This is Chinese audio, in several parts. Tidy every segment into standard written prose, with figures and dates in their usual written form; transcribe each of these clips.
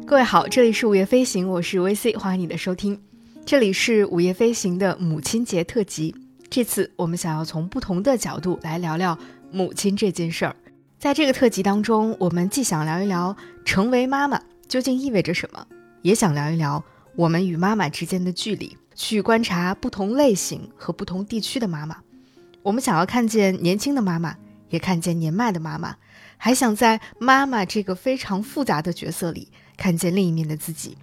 各位好，这里是午夜飞行，我是 VC， 欢迎你的收听。这里是午夜飞行的母亲节特辑，这次我们想要从不同的角度来聊聊母亲这件事儿。在这个特辑当中，我们既想聊一聊成为妈妈究竟意味着什么，也想聊一聊我们与妈妈之间的距离，去观察不同类型和不同地区的妈妈。我们想要看见年轻的妈妈，也看见年迈的妈妈，还想在妈妈这个非常复杂的角色里看见另一面的自己。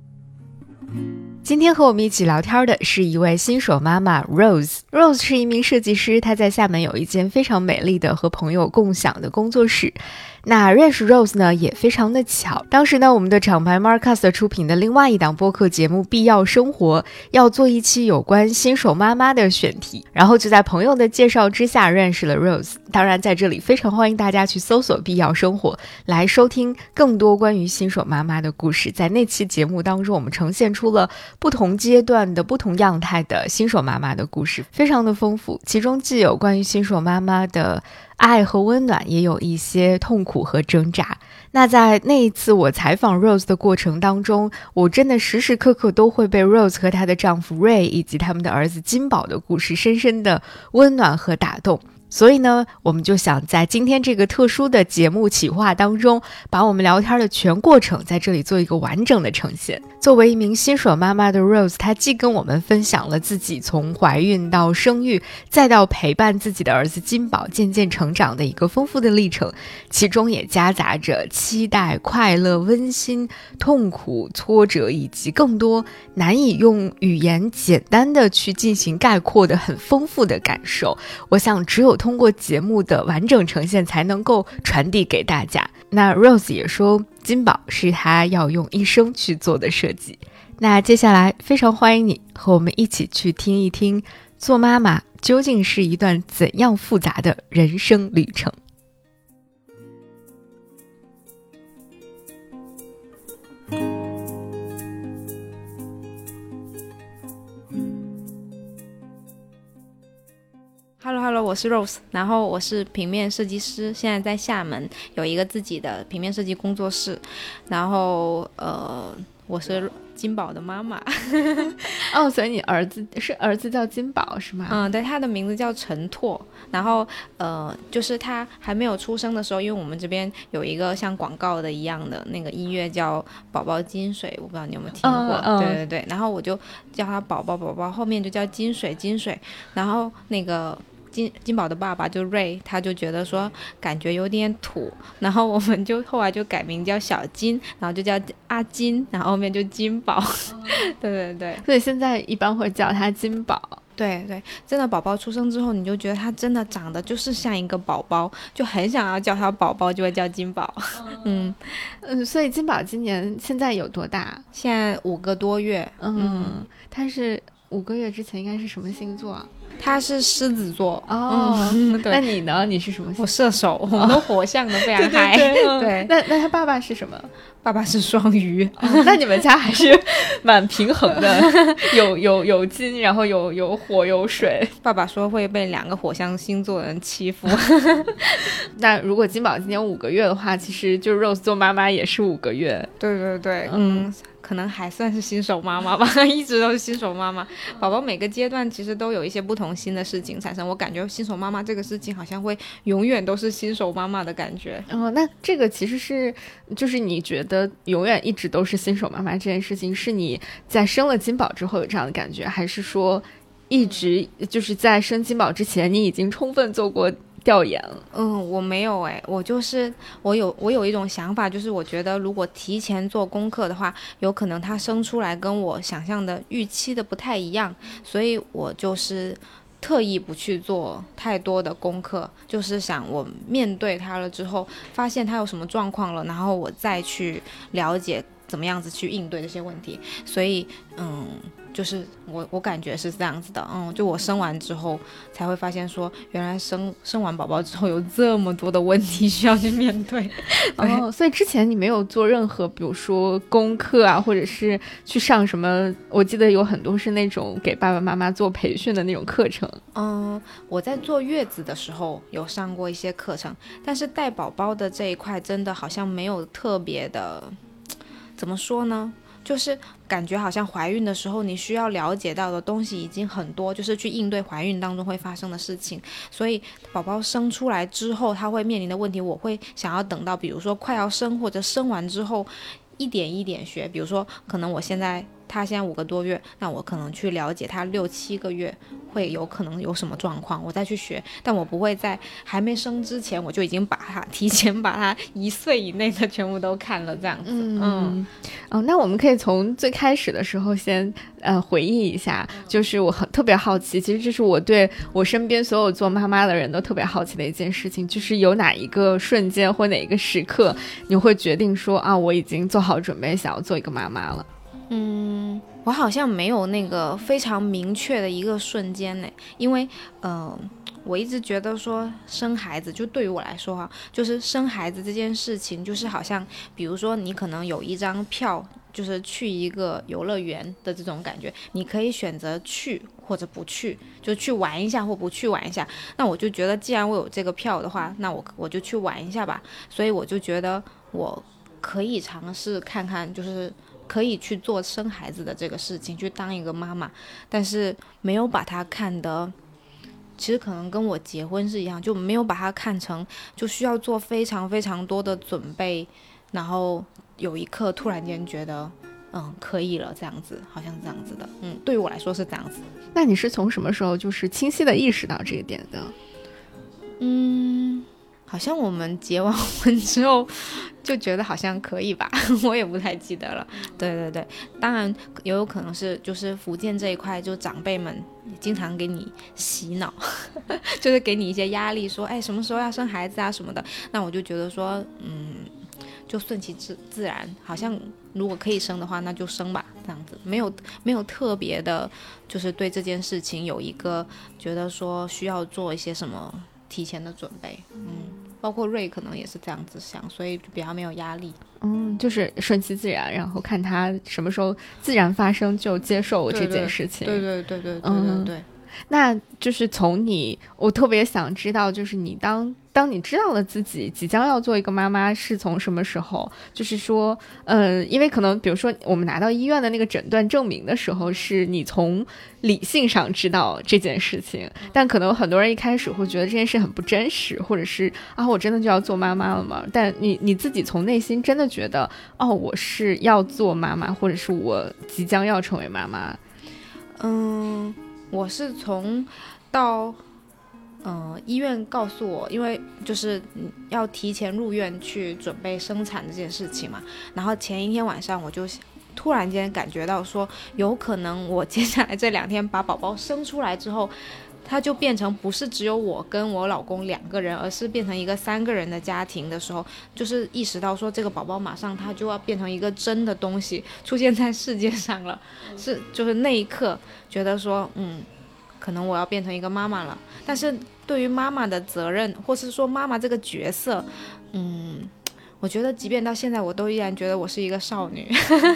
今天和我们一起聊天的是一位新手妈妈 Rose 是一名设计师，她在厦门有一间非常美丽的和朋友共享的工作室。那认识 Rose 呢也非常的巧，当时呢我们的厂牌 Marcus 出品的另外一档播客节目必要生活要做一期有关新手妈妈的选题，然后就在朋友的介绍之下认识了 Rose。 当然在这里非常欢迎大家去搜索必要生活来收听更多关于新手妈妈的故事。在那期节目当中，我们呈现出了不同阶段的不同样态的新手妈妈的故事，非常的丰富，其中既有关于新手妈妈的爱和温暖，也有一些痛苦和挣扎。那在那一次我采访 Rose 的过程当中，我真的时时刻刻都会被 Rose 和她的丈夫 Ray 以及他们的儿子金宝的故事深深的温暖和打动。所以呢，我们就想在今天这个特殊的节目企划当中，把我们聊天的全过程在这里做一个完整的呈现。作为一名新手妈妈的 Rose， 她既跟我们分享了自己从怀孕到生育，再到陪伴自己的儿子金宝渐渐成长的一个丰富的历程，其中也夹杂着期待、快乐、温馨、痛苦、挫折，以及更多难以用语言简单的去进行概括的很丰富的感受。我想只有通过节目的完整呈现才能够传递给大家。那 Rose 也说金宝是她要用一生去做的设计。那接下来非常欢迎你和我们一起去听一听做妈妈究竟是一段怎样复杂的人生旅程。 Hello， 我是 Rose， 然后我是平面设计师，现在在厦门有一个自己的平面设计工作室，然后我是金宝的妈妈。 哦，所以你儿子叫金宝是吗？ 对，他的名字叫陈拓。然后就是他还没有出生的时候，因为我们这边有一个像广告的一样的那个音乐叫宝宝金水，我不知道你有没有听过。对对对，然后我就叫他宝宝，后面就叫金水。然后那个金宝的爸爸就瑞，他就觉得说感觉有点土，然后我们就后来就改名叫小金，然后就叫阿金，然后后面就金宝。对对对， 所以现在一般会叫他金宝。 对对，真的宝宝出生之后，你就觉得他真的长得就是像一个宝宝，就很想要叫他宝宝，就会叫金宝。 所以金宝今年现在有多大？ 现在5个多月。 他是5个月之前应该是什么星座啊？ 他是狮子座。 对。那你呢？你是什么星座？ 我射手，我们都火象的非常嗨。对， 那他爸爸是什么？ 爸爸是双鱼。 那你们家还是蛮平衡的，有金，然后有火有水。 爸爸说会被2个火象星座的人欺负。 那如果金宝今年5个月的话，其实就 Rose 做妈妈也是5个月。 对对对，可能还算是新手妈妈吧，一直都是新手妈妈。宝宝每个阶段其实都有一些不同新的事情产生，我感觉新手妈妈这个事情好像会永远都是新手妈妈的感觉。 那这个其实是就是你觉得永远一直都是新手妈妈这件事情，是你在生了金宝之后有这样的感觉，还是说一直就是在生金宝之前你已经充分做过调研了？ 我没有我有一种想法，就是我觉得如果提前做功课的话，有可能他生出来跟我想象的预期的不太一样，所以我就是特意不去做太多的功课，就是想我面对他了之后，发现他有什么状况了，然后我再去了解怎么样子去应对这些问题。所以就是我感觉是这样子的。就我生完之后才会发现说，原来生完宝宝之后有这么多的问题需要去面对。 所以之前你没有做任何比如说功课啊，或者是去上什么，我记得有很多是那种给爸爸妈妈做培训的那种课程。 我在坐月子的时候有上过一些课程，但是带宝宝的这一块真的好像没有特别的怎么说呢？就是感觉好像怀孕的时候，你需要了解到的东西已经很多，就是去应对怀孕当中会发生的事情。所以宝宝生出来之后，他会面临的问题，我会想要等到，比如说快要生或者生完之后，一点一点学。比如说，可能他现在5个多月，那我可能去了解他6、7个月会有可能有什么状况，我再去学。但我不会在还没生之前，我就已经提前把他1岁以内的全部都看了，这样子。 那我们可以从最开始的时候先回忆一下，就是我特别好奇，其实这是我对我身边所有做妈妈的人都特别好奇的一件事情，就是有哪一个瞬间或哪一个时刻，你会决定说啊，我已经做好准备想要做一个妈妈了。 我好像没有那个非常明确的一个瞬间呢，因为我一直觉得说生孩子，就对于我来说哈，就是生孩子这件事情，就是好像比如说你可能有一张票，就是去一个游乐园的这种感觉，你可以选择去或者不去，就去玩一下或不去玩一下。那我就觉得既然我有这个票的话，那我就去玩一下吧。所以我就觉得我可以尝试看看，就是可以去做生孩子的这个事情，去当一个妈妈，但是没有把它看得，其实可能跟我结婚是一样，就没有把它看成就需要做非常非常多的准备，然后有一刻突然间觉得可以了，这样子，好像是这样子的。对于我来说是这样子。 那你是从什么时候就是清晰的意识到这一点的？ 好像我们结完婚之后就觉得好像可以吧，我也不太记得了。对对对，当然也有可能是就是福建这一块，就长辈们经常给你洗脑就是给你一些压力，说什么时候要生孩子啊什么的。那我就觉得说就顺其自然，好像如果可以生的话那就生吧，这样子，没有特别的就是对这件事情有一个觉得说需要做一些什么提前的准备。包括瑞可能也是这样子想，所以比较没有压力。 就是顺其自然，然后看他什么时候自然发生就接受这件事情。 对对对对对对对对。 那就是我特别想知道，就是你当你知道了自己即将要做一个妈妈是从什么时候？就是说，因为可能比如说我们拿到医院的那个诊断证明的时候，是你从理性上知道这件事情，但可能很多人一开始会觉得这件事很不真实，或者是我真的就要做妈妈了吗？但你自己从内心真的觉得我是要做妈妈，或者是我即将要成为妈妈？ 我是从到医院告诉我，因为就是要提前入院去准备生产这件事情嘛，然后前一天晚上我就突然间感觉到说，有可能我接下来这2天把宝宝生出来之后，它就变成不是只有我跟我老公2个人，而是变成一个3个人的家庭的时候，就是意识到说这个宝宝马上他就要变成一个真的东西出现在世界上了，就是那一刻觉得说可能我要变成一个妈妈了。但是对于妈妈的责任，或是说妈妈这个角色，我觉得即便到现在我都依然觉得我是一个少女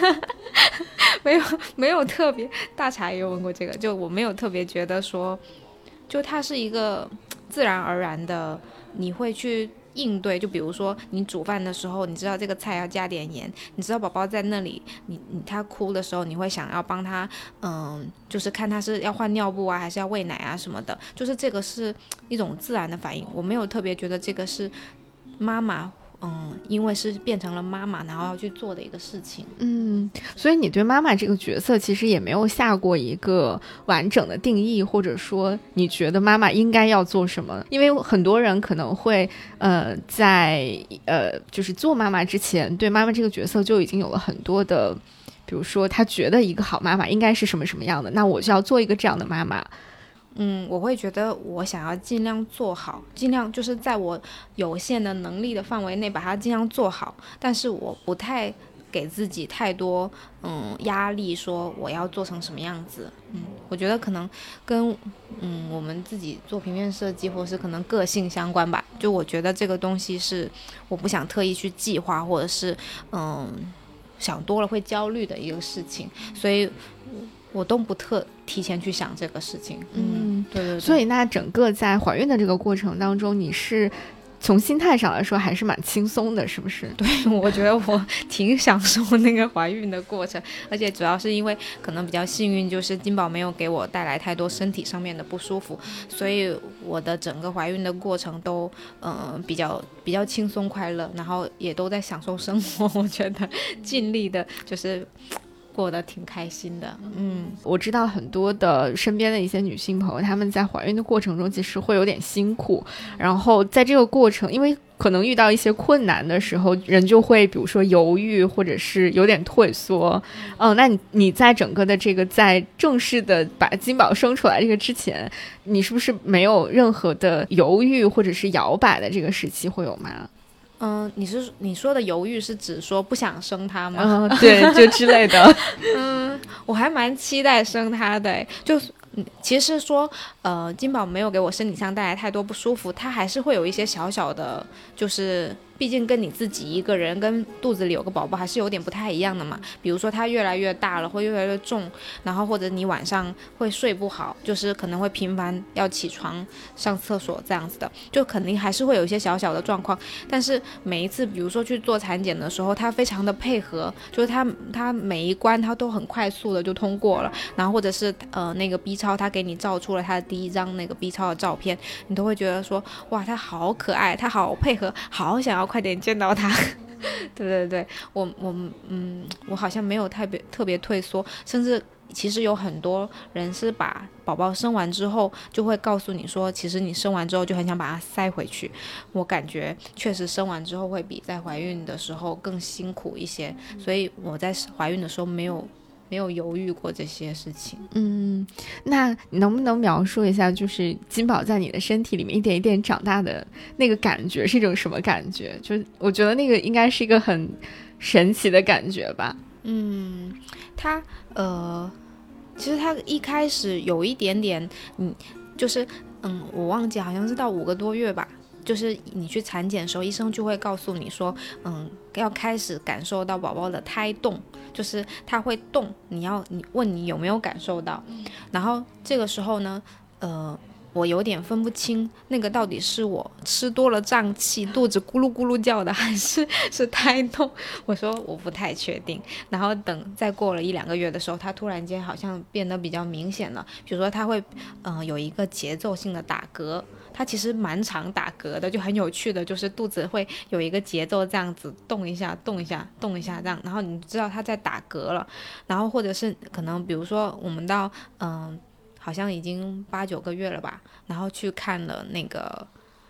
没有特别，大茶也有问过这个，就我没有特别觉得说就它是一个自然而然的你会去应对。就比如说你煮饭的时候，你知道这个菜要加点盐，你知道宝宝在那里，他哭的时候你会想要帮他就是看他是要换尿布啊还是要喂奶啊什么的，就是这个是一种自然的反应。我没有特别觉得这个是妈妈因为是变成了妈妈然后要去做的一个事情。 所以你对妈妈这个角色其实也没有下过一个完整的定义，或者说你觉得妈妈应该要做什么？因为很多人可能会在就是做妈妈之前，对妈妈这个角色就已经有了很多的，比如说他觉得一个好妈妈应该是什么什么样的，那我就要做一个这样的妈妈。 我会觉得我想要尽量做好，尽量就是在我有限的能力的范围内把它尽量做好，但是我不太给自己太多压力，说我要做成什么样子。我觉得可能跟我们自己做平面设计或是可能个性相关吧。就我觉得这个东西是我不想特意去计划，或者是想多了会焦虑的一个事情，所以我都不提前去想这个事情。对对对。 所以那整个在怀孕的这个过程当中，你是从心态上来说还是蛮轻松的，是不是？ 对，我觉得我挺享受那个怀孕的过程，而且主要是因为可能比较幸运，就是金宝没有给我带来太多身体上面的不舒服，所以我的整个怀孕的过程都比较轻松快乐，然后也都在享受生活，我觉得尽力的就是过得挺开心的。 我知道很多的身边的一些女性朋友，她们在怀孕的过程中其实会有点辛苦，然后在这个过程因为可能遇到一些困难的时候，人就会比如说犹豫或者是有点退缩。那你在整个的这个在正式的把金宝生出来这个之前，你是不是没有任何的犹豫或者是摇摆的这个时期会有吗？ 你说的犹豫是指说不想生他吗？ 对，就之类的。 我还蛮期待生他的，就是其实说金宝没有给我身体上带来太多不舒服，他还是会有一些小小的，就是毕竟跟你自己一个人跟肚子里有个宝宝还是有点不太一样的嘛。比如说他越来越大了，会越来越重，然后或者你晚上会睡不好，就是可能会频繁要起床上厕所这样子的，就肯定还是会有一些小小的状况。但是每一次比如说去做产检的时候，他非常的配合，就是他每一关他都很快速的就通过了，然后或者是那个 B 超他给你照出了他的第一张那个 B 超的照片，你都会觉得说哇他好可爱，他好配合，好想要快点见到他。对，我好像没有特别退缩，甚至其实有很多人是把宝宝生完之后就会告诉你说，其实你生完之后就很想把它塞回去。我感觉确实生完之后会比在怀孕的时候更辛苦一些，所以我在怀孕的时候没有犹豫过这些事情。 那你能不能描述一下，就是金宝在你的身体里面一点一点长大的那个感觉是一种什么感觉？就我觉得那个应该是一个很神奇的感觉吧。 他其实他一开始有一点点，就是我忘记好像是到5个多月吧。就是你去产检的时候，医生就会告诉你说，要开始感受到宝宝的胎动，就是它会动，你问你有没有感受到，然后这个时候呢，我有点分不清那个到底是我吃多了胀气，肚子咕噜咕噜叫的，还是胎动。我说我不太确定。然后等再过了1-2个月的时候，它突然间好像变得比较明显了，比如说它会有一个节奏性的打嗝。它其实蛮常打嗝的，就很有趣的，就是肚子会有一个节奏这样子动一下动一下动一下这样，然后你知道它在打嗝了。然后或者是可能比如说我们到好像已经8-9个月了吧，然后去看了那个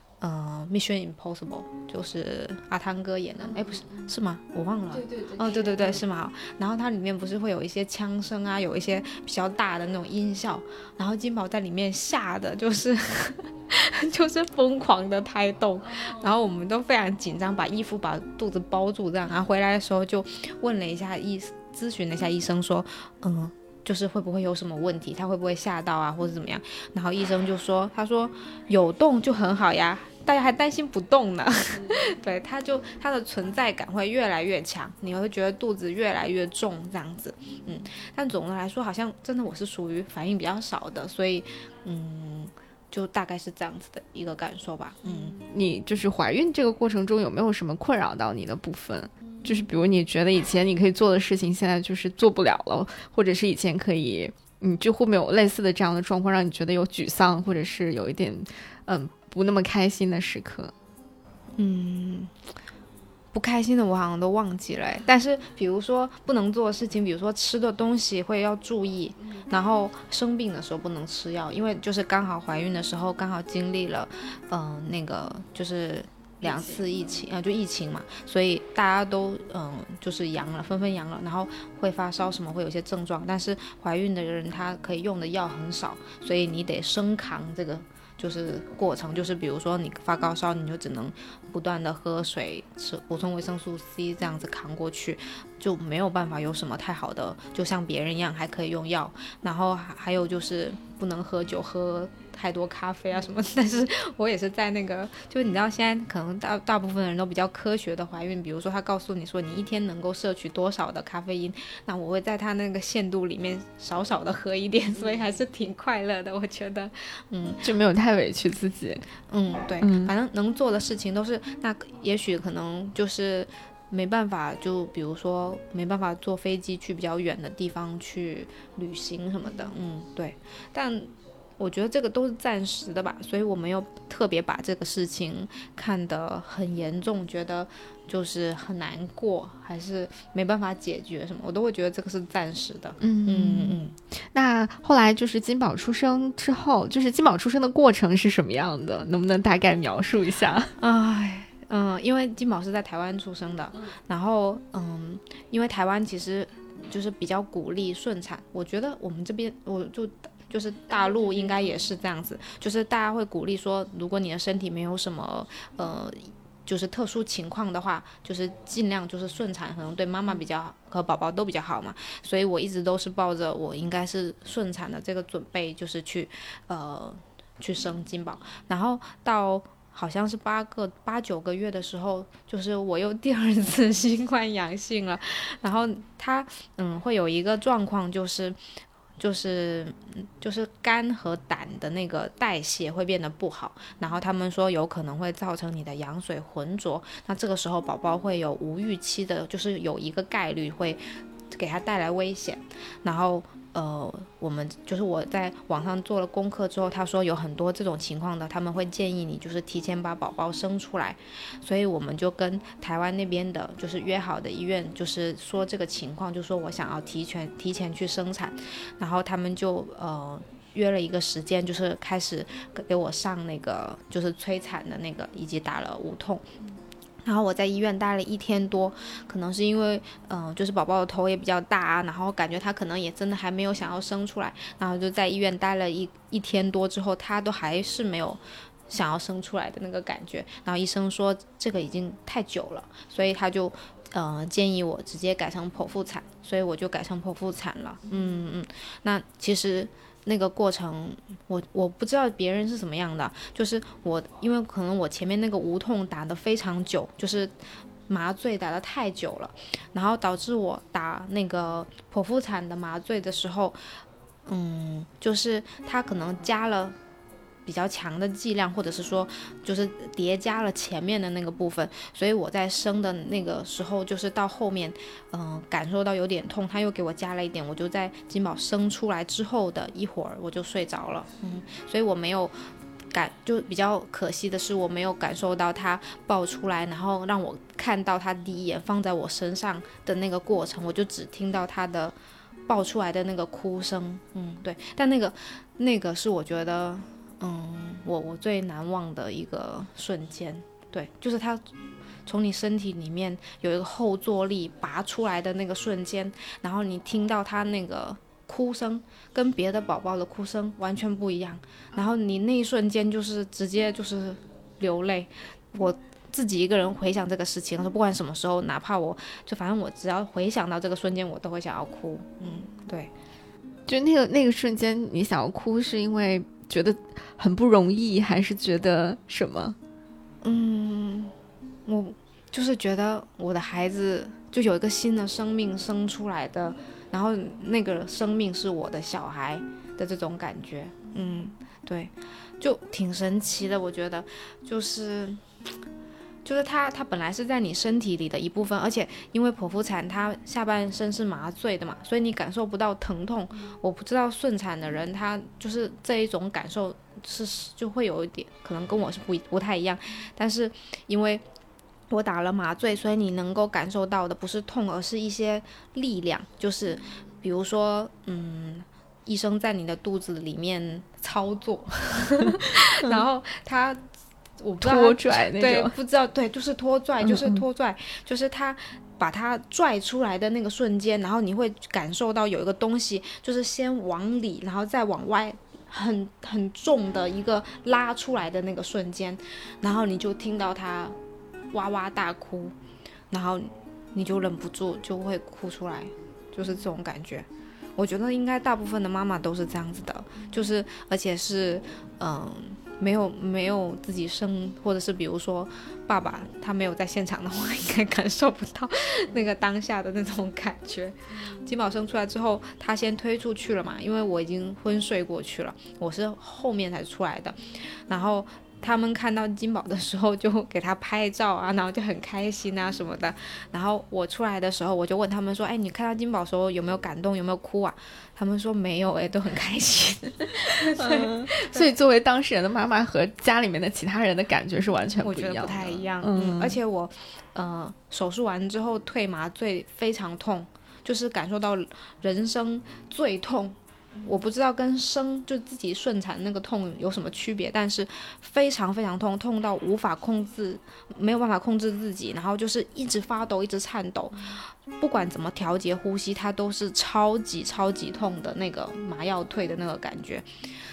Mission Impossible， 就是阿汤哥演的，不是吗？我忘了。对，是吗？然后它里面不是会有一些枪声啊，有一些比较大的那种音效，然后金宝在里面吓的就是就是疯狂的胎动，然后我们都非常紧张，把衣服把肚子包住这样，然后回来的时候就问了一下咨询了一下医生说，就是会不会有什么问题，他会不会吓到啊，或者怎么样？然后医生就说，他说有动就很好呀，大家还担心不动呢。对，他的存在感会越来越强，你会觉得肚子越来越重这样子。但总的来说，好像真的我是属于反应比较少的，所以就大概是这样子的一个感受吧。 你就是怀孕这个过程中有没有什么困扰到你的部分？就是比如你觉得以前你可以做的事情现在就是做不了了，或者是以前可以，就会没有类似的这样的状况让你觉得有沮丧，或者是有一点不那么开心的时刻？ 不开心的我好像都忘记了，但是比如说不能做的事情，比如说吃的东西会要注意，然后生病的时候不能吃药，因为就是刚好怀孕的时候刚好经历了那个就是2次疫情就疫情嘛，所以大家都就是阳了，纷纷阳了，然后会发烧什么，会有些症状，但是怀孕的人他可以用的药很少，所以你得生扛这个就是过程，就是比如说你发高烧，你就只能不断的喝水，吃补充维生素 C， 这样子扛过去，就没有办法有什么太好的，就像别人一样还可以用药。然后还有就是不能喝酒，喝太多咖啡啊什么，但是我也是在那个，就是你知道现在可能大部分人都比较科学的怀孕，比如说他告诉你说你一天能够摄取多少的咖啡因，那我会在他那个限度里面少少的喝一点，所以还是挺快乐的，我觉得。 就没有太委屈自己。 对，反正能做的事情都是，那也许可能就是没办法，就比如说没办法坐飞机去比较远的地方去旅行什么的，对，但我觉得这个都是暂时的吧，所以我没有特别把这个事情看得很严重，觉得就是很难过，还是没办法解决什么，我都会觉得这个是暂时的。 那后来就是金宝出生之后，就是金宝出生的过程是什么样的？能不能大概描述一下？ 因为金宝是在台湾出生的，然后因为台湾其实就是比较鼓励顺产，我觉得我们这边就是大陆应该也是这样子，就是大家会鼓励说，如果你的身体没有什么就是特殊情况的话，就是尽量就是顺产，可能对妈妈比较好，和宝宝都比较好嘛。所以我一直都是抱着我应该是顺产的这个准备，就是去生金宝，然后到好像是8、9个月的时候，就是我又第2次新冠阳性了，然后它会有一个状况就是肝和胆的那个代谢会变得不好，然后他们说有可能会造成你的羊水浑浊，那这个时候宝宝会有无预期的，就是有一个概率会给他带来危险，然后我在网上做了功课之后，他说有很多这种情况的，他们会建议你就是提前把宝宝生出来，所以我们就跟台湾那边的就是约好的医院，就是说这个情况，就说我想要提前去生产，然后他们就约了一个时间，就是开始给我上那个就是催产的那个，以及打了无痛。然后我在医院待了1天多，可能是因为就是宝宝的头也比较大啊，然后感觉他可能也真的还没有想要生出来，然后就在医院待了一天多之后，他都还是没有想要生出来的那个感觉，然后医生说这个已经太久了，所以他就建议我直接改成剖腹产，所以我就改成剖腹产了。那其实那个过程我不知道别人是怎么样的，就是因为可能我前面那个无痛打得非常久，就是麻醉打得太久了，然后导致我打那个剖腹产的麻醉的时候，就是他可能加了比较强的剂量，或者是说就是叠加了前面的那个部分，所以我在生的那个时候，就是到后面感受到有点痛，他又给我加了一点，我就在金宝生出来之后的一会儿我就睡着了。所以我没有就比较可惜的是，我没有感受到他抱出来，然后让我看到他第一眼放在我身上的那个过程，我就只听到他的抱出来的那个哭声。对，但那个是我觉得我最难忘的一个瞬间。对，就是他从你身体里面有一个后坐力拔出来的那个瞬间，然后你听到他那个哭声跟别的宝宝的哭声完全不一样，然后你那一瞬间就是直接就是流泪。我自己一个人回想这个事情，不管什么时候，哪怕反正我只要回想到这个瞬间，我都会想要哭。对， 就那个瞬间你想要哭，是因为觉得很不容易，还是觉得什么？ 我就是觉得我的孩子就有一个新的生命生出来的，然后那个生命是我的小孩的这种感觉。对，就挺神奇的，我觉得就是它本来是在你身体里的一部分，而且因为剖腹产它下半身是麻醉的嘛，所以你感受不到疼痛。我不知道顺产的人他就是这一种感受就会有一点可能跟我是不太一样，但是因为我打了麻醉，所以你能够感受到的不是痛，而是一些力量，就是比如说医生在你的肚子里面操作然后他我不知道拖拽那种， 对，不知道，对，就是拖拽，就是拖拽，就是他把它拽出来的那个瞬间，然后你会感受到有一个东西，就是先往里，然后再往外，很重的一个拉出来的那个瞬间，然后你就听到他哇哇大哭，然后你就忍不住就会哭出来，就是这种感觉。 我觉得应该大部分的妈妈都是这样子的，就是而且是没有自己生，或者是比如说爸爸他没有在现场的话，应该感受不到那个当下的那种感觉。金宝生出来之后，他先推出去了嘛，因为我已经昏睡过去了，我是后面才出来的，然后他们看到金宝的时候就给他拍照啊，然后就很开心啊什么的。然后我出来的时候，我就问他们说，哎，你看到金宝的时候有没有感动，有没有哭啊？他们说没有，哎，都很开心。 所以作为当事人的妈妈和家里面的其他人的感觉是完全不一样的。 我觉得不太一样。而且我手术完之后退麻醉非常痛，就是感受到人生最痛。我不知道跟生就自己顺产那个痛有什么区别，但是非常非常痛，痛到无法控制，没有办法控制自己，然后就是一直发抖，一直颤抖，不管怎么调节呼吸，它都是超级超级痛的那个麻药退的那个感觉。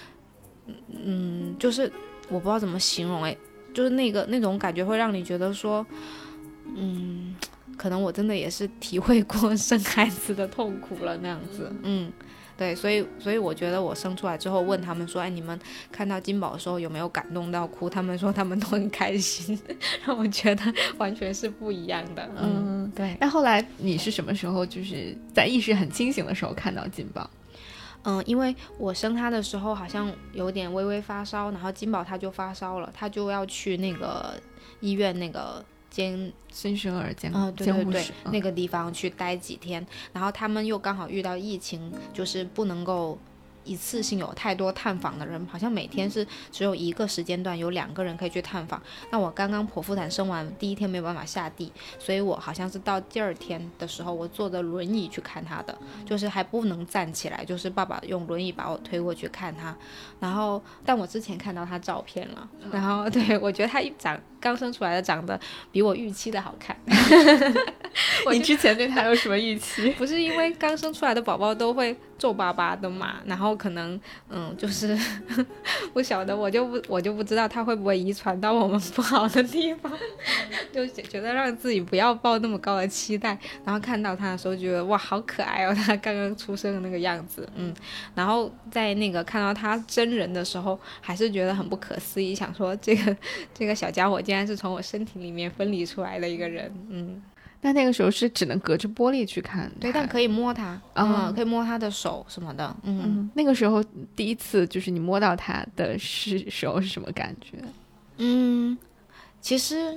就是我不知道怎么形容，就是那种感觉会让你觉得说，可能我真的也是体会过生孩子的痛苦了那样子。对，所以我觉得我生出来之后问他们说，哎，你们看到金宝的时候有没有感动到哭？他们说他们都很开心，让我觉得完全是不一样的。对。 那后来你是什么时候就是在意识很清醒的时候看到金宝？ 因为我生他的时候好像有点微微发烧，然后金宝他就发烧了，他就要去那个医院那个新生儿监护室那个地方去待几天，然后他们又刚好遇到疫情，就是不能够一次性有太多探访的人，好像每天是只有一个时间段有2个人可以去探访。那我刚刚剖腹产生完第1天没有办法下地，所以我好像是到第2天的时候，我坐着轮椅去看他的，就是还不能站起来，就是爸爸用轮椅把我推过去看他。然后但我之前看到他照片了，然后对，我觉得他刚生出来的长得比我预期的好看。 你之前对他有什么预期？ 不是因为刚生出来的宝宝都会皱巴巴的嘛，然后可能就是不晓得，我就不知道他会不会遗传到我们不好的地方，就觉得让自己不要抱那么高的期待，然后看到他的时候觉得哇好可爱哦，他刚刚出生的那个样子。然后在那个看到他真人的时候还是觉得很不可思议，想说这个小家伙竟然是从我身体里面分离出来的一个人。 那个时候是只能隔着玻璃去看， 对，但可以摸他，可以摸他的手什么的。 那个时候第一次就是你摸到他的时候是什么感觉？ 其实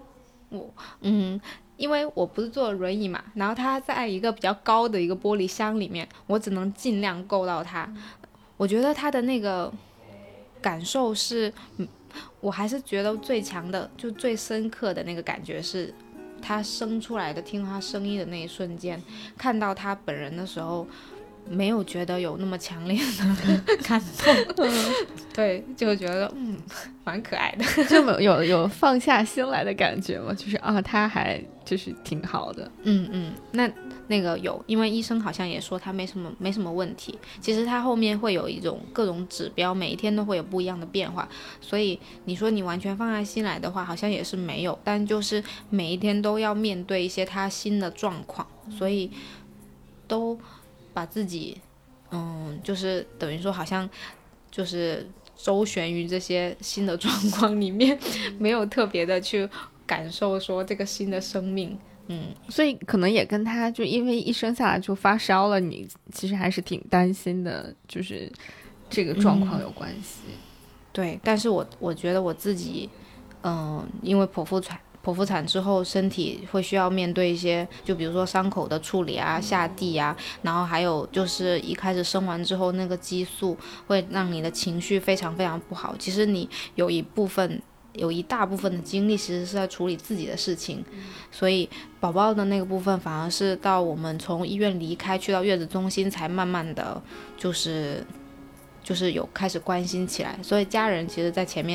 因为我不是坐轮椅嘛，然后他在一个比较高的一个玻璃箱里面，我只能尽量够到他。我觉得他的那个感受是，我还是觉得最强的，就最深刻的那个感觉是他生出来的，听到他声音的那一瞬间，看到他本人的时候没有觉得有那么强烈的感动。对，就觉得蛮可爱的， 就有放下心来的感觉吗？就是他还就是挺好的。 那个有，因为医生好像也说他没什么问题。其实他后面会有各种指标，每一天都会有不一样的变化，所以你说你完全放下心来的话，好像也是没有，但就是每一天都要面对一些他新的状况，所以都把自己就是等于说好像就是周旋于这些新的状况里面，没有特别的去感受说这个新的生命。 所以可能也跟他就因为一生下来就发烧了，你其实还是挺担心的，就是这个状况有关系。 对，但是我觉得我自己因为剖腹产之后身体会需要面对一些，就比如说伤口的处理啊，下地啊，然后还有就是一开始生完之后那个激素会让你的情绪非常非常不好。其实你有一大部分的精力其实是在处理自己的事情，所以宝宝的那个部分反而是到我们从医院离开去到月子中心才慢慢的就是有开始关心起来。所以家人其实在前面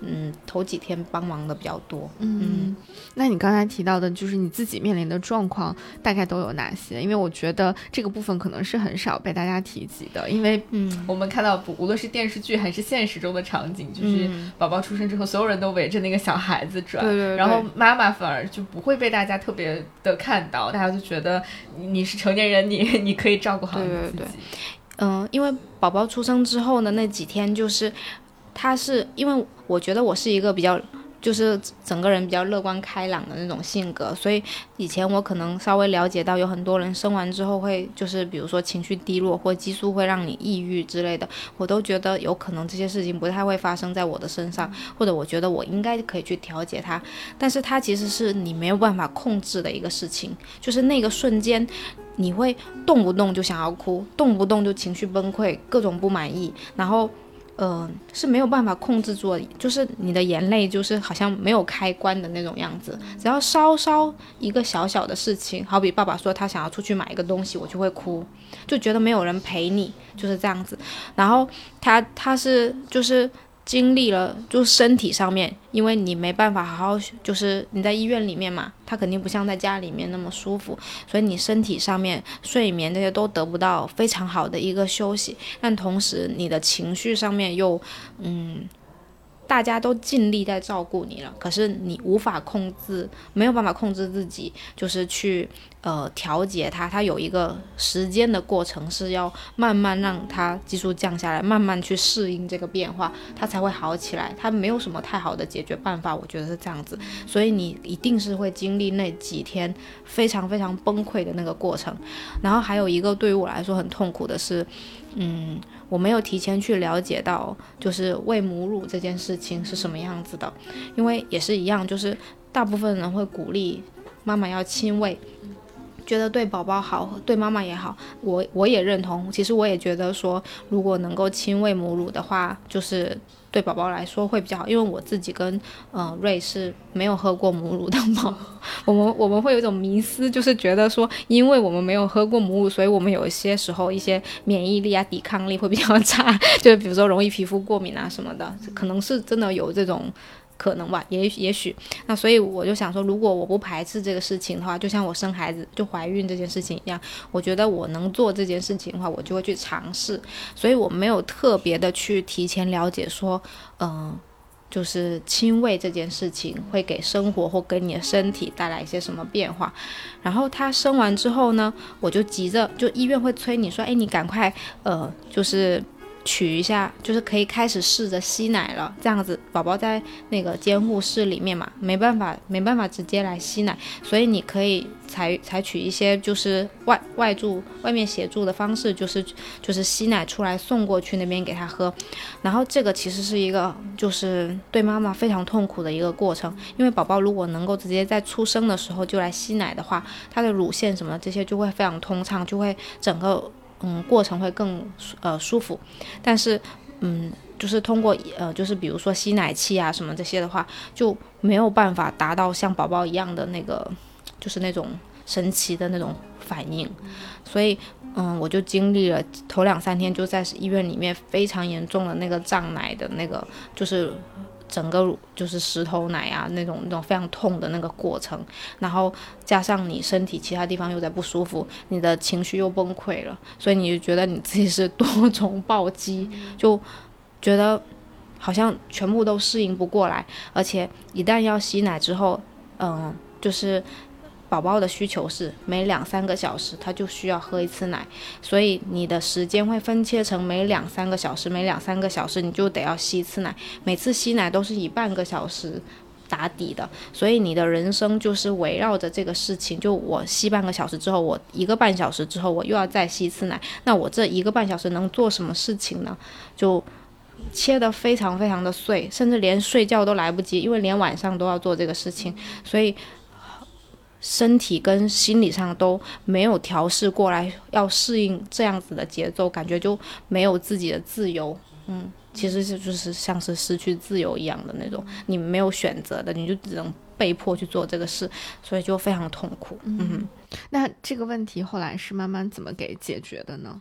头几天帮忙的比较多。 那你刚才提到的就是你自己面临的状况大概都有哪些？因为我觉得这个部分可能是很少被大家提及的，因为我们看到无论是电视剧还是现实中的场景，就是宝宝出生之后所有人都围着那个小孩子转， 对， 然后妈妈反而就不会被大家特别的看到，大家就觉得你是成年人，你可以照顾好你自己。 因为宝宝出生之后的那几天，就是他是因为我觉得我是一个比较就是整个人比较乐观开朗的那种性格，所以以前我可能稍微了解到有很多人生完之后会就是比如说情绪低落或激素会让你抑郁之类的，我都觉得有可能这些事情不太会发生在我的身上，或者我觉得我应该可以去调节它，但是它其实是你没有办法控制的一个事情，就是那个瞬间你会动不动就想要哭，动不动就情绪崩溃，各种不满意，然后是没有办法控制住的，就是你的眼泪就是好像没有开关的那种样子，只要稍一个小小的事情，好比爸爸说他想要出去买一个东西，我就会哭，就觉得没有人陪你，就是这样子。然后他是就是经历了就是身体上面，因为你没办法好好，就是你在医院里面嘛，他肯定不像在家里面那么舒服，所以你身体上面睡眠这些都得不到非常好的一个休息，但同时你的情绪上面又大家都尽力在照顾你了，可是你无法控制，没有办法控制自己，就是去调节它，它有一个时间的过程，是要慢慢让它激素降下来，慢慢去适应这个变化，它才会好起来。它没有什么太好的解决办法，我觉得是这样子，所以你一定是会经历那几天非常非常崩溃的那个过程。然后还有一个对于我来说很痛苦的是，我没有提前去了解到就是喂母乳这件事情是什么样子的，因为也是一样，就是大部分人会鼓励妈妈要亲喂，觉得对宝宝好，对妈妈也好，我也认同。其实我也觉得说，如果能够亲喂母乳的话，就是对宝宝来说会比较好。因为我自己跟瑞是没有喝过母乳的嘛，我们会有一种迷思，就是觉得说，因为我们没有喝过母乳，所以我们有一些时候一些免疫力啊、抵抗力会比较差，就是比如说容易皮肤过敏啊什么的，可能是真的有这种可能吧，也许。那所以我就想说，如果我不排斥这个事情的话，就像我生孩子就怀孕这件事情一样，我觉得我能做这件事情的话，我就会去尝试。所以我没有特别的去提前了解说就是亲喂这件事情会给生活或给你的身体带来一些什么变化。然后他生完之后呢，我就急着，就医院会催你说，你赶快就是取一下，就是可以开始试着吸奶了，这样子宝宝在那个监护室里面嘛，没办法直接来吸奶，所以你可以采取一些就是外面协助的方式，就是吸奶出来送过去那边给他喝。然后这个其实是一个就是对妈妈非常痛苦的一个过程，因为宝宝如果能够直接在出生的时候就来吸奶的话，他的乳腺什么这些就会非常通畅，就会整个过程会更舒服。但是就是通过就是比如说吸奶器啊什么这些的话，就没有办法达到像宝宝一样的那个就是那种神奇的那种反应。所以我就经历了头2-3天就在医院里面非常严重的那个胀奶的那个，就是整个就是石头奶啊那种非常痛的那个过程，然后加上你身体其他地方又在不舒服，你的情绪又崩溃了，所以你就觉得你自己是多重暴击，就觉得好像全部都适应不过来，而且一旦要吸奶之后就是宝宝的需求是每2-3个小时他就需要喝一次奶，所以你的时间会分切成每2-3个小时，每2-3个小时你就得要吸一次奶，每次吸奶都是以半个小时打底的，所以你的人生就是围绕着这个事情，就我吸半个小时之后，我1个半小时之后我又要再吸一次奶，那我这1个半小时能做什么事情呢？就切得非常非常的碎，甚至连睡觉都来不及，因为连晚上都要做这个事情，所以身体跟心理上都没有调试过来，要适应这样子的节奏，感觉就没有自己的自由。其实就是像是失去自由一样的那种，你没有选择的，你就只能被迫去做这个事，所以就非常痛苦。 那这个问题后来是慢慢怎么给解决的呢？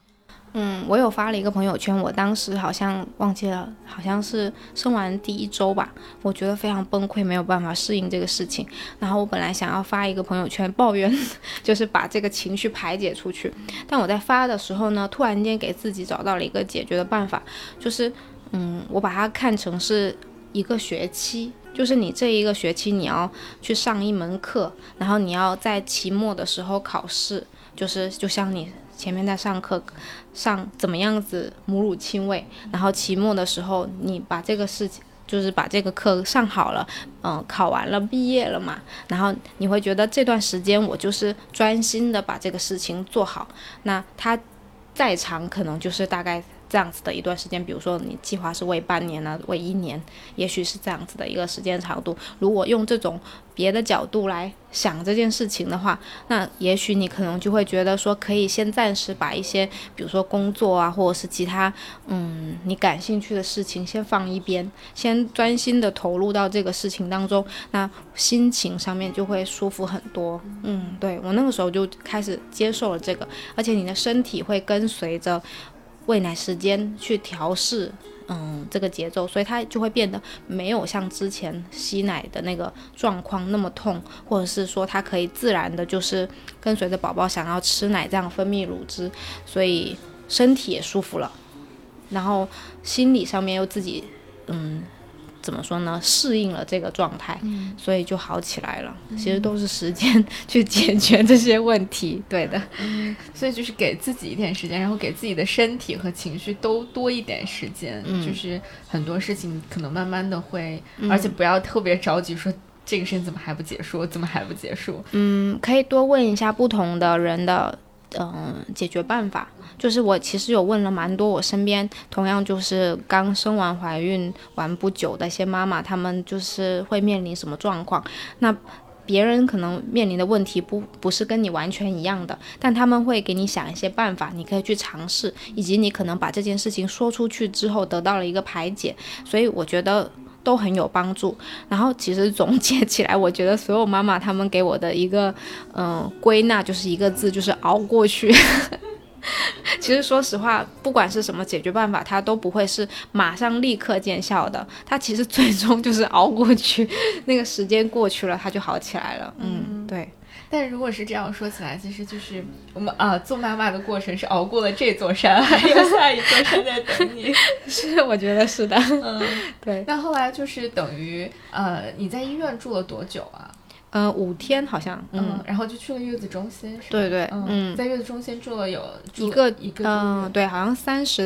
我有发了一个朋友圈，我当时好像忘记了，好像是生完第1周吧，我觉得非常崩溃，没有办法适应这个事情。然后我本来想要发一个朋友圈抱怨，就是把这个情绪排解出去。但我在发的时候呢，突然间给自己找到了一个解决的办法，就是我把它看成是一个学期，就是你这一个学期你要去上一门课，然后你要在期末的时候考试，就像你前面在上课上怎么样子母乳亲喂，然后期末的时候你把这个事情就是把这个课上好了，考完了毕业了嘛，然后你会觉得这段时间我就是专心的把这个事情做好，那它再长可能就是大概这样子的一段时间，比如说你计划是为半年啊，为1年，也许是这样子的一个时间长度。如果用这种别的角度来想这件事情的话，那也许你可能就会觉得说，可以先暂时把一些，比如说工作啊，或者是其他你感兴趣的事情先放一边，先专心的投入到这个事情当中，那心情上面就会舒服很多。对，我那个时候就开始接受了这个，而且你的身体会跟随着喂奶时间去调试这个节奏，所以它就会变得没有像之前吸奶的那个状况那么痛，或者是说它可以自然的就是跟随着宝宝想要吃奶这样分泌乳汁，所以身体也舒服了，然后心理上面又自己怎么说呢，适应了这个状态，所以就好起来了。其实都是时间去解决这些问题，对的。 所以就是给自己一点时间，然后给自己的身体和情绪都多一点时间，就是很多事情可能慢慢的会，而且不要特别着急说这个事情怎么还不结束，怎么还不结束。 可以多问一下不同的人的解决办法。就是我其实有问了蛮多我身边同样就是刚生完怀孕完不久的一些妈妈，她们就是会面临什么状况，那别人可能面临的问题不是跟你完全一样的，但他们会给你想一些办法，你可以去尝试，以及你可能把这件事情说出去之后得到了一个排解，所以我觉得都很有帮助。然后其实总结起来，我觉得所有妈妈她们给我的一个归纳就是一个字，就是熬过去。其实说实话，不管是什么解决办法，它都不会是马上立刻见效的，它其实最终就是熬过去，那个时间过去了它就好起来了。对。 但如果是这样说起来，其实就是我们做妈妈的过程是熬过了这座山，还有下一座山在等你。 是，我觉得是的。对。 那后来就是等于你在医院住了多久啊 ？5天好像。 然后就去了月子中心，是吧？ 对对。 在月子中心住了有一个对，好像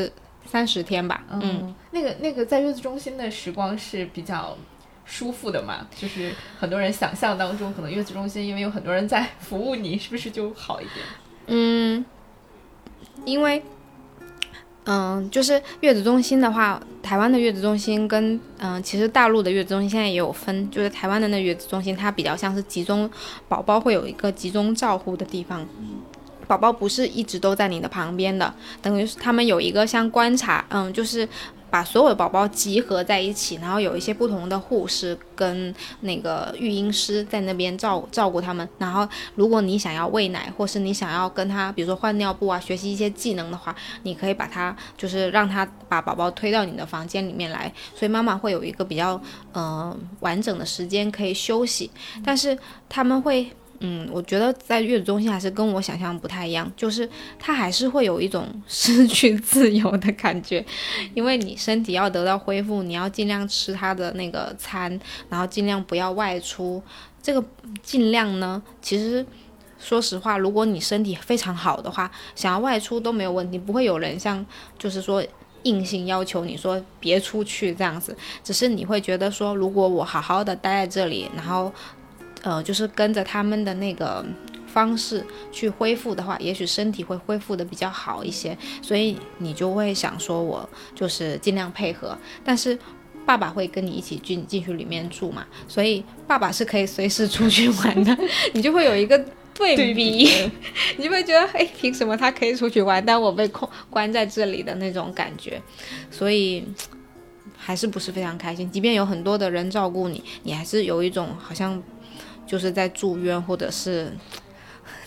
30天吧。 那个在月子中心的时光是比较舒服的嘛，就是很多人想象当中可能月子中心因为有很多人在服务你，是不是就好一点？ 因为就是月子中心的话，台湾的月子中心跟其实大陆的月子中心现在也有分，就是台湾的那月子中心它比较像是集中宝宝会有一个集中照护的地方，宝宝不是一直都在你的旁边的，等于是他们有一个像观察，就是把所有的宝宝集合在一起，然后有一些不同的护士跟那个育婴师在那边照顾他们。然后如果你想要喂奶，或是你想要跟他比如说换尿布啊，学习一些技能的话，你可以把他就是让他把宝宝推到你的房间里面来，所以妈妈会有一个比较完整的时间可以休息。但是他们会我觉得在月子中心还是跟我想象不太一样，就是它还是会有一种失去自由的感觉，因为你身体要得到恢复，你要尽量吃它的那个餐，然后尽量不要外出。这个尽量呢，其实说实话，如果你身体非常好的话，想要外出都没有问题，不会有人像就是说硬性要求你说别出去这样子，只是你会觉得说，如果我好好的待在这里，然后就是跟着他们的那个方式去恢复的话，也许身体会恢复的比较好一些，所以你就会想说我就是尽量配合。但是爸爸会跟你一起进去里面住嘛，所以爸爸是可以随时出去玩的，你就会有一个对比你就会觉得凭什么他可以出去玩，但我被关在这里的那种感觉，所以还是不是非常开心。即便有很多的人照顾你，你还是有一种好像就是在住院，或者是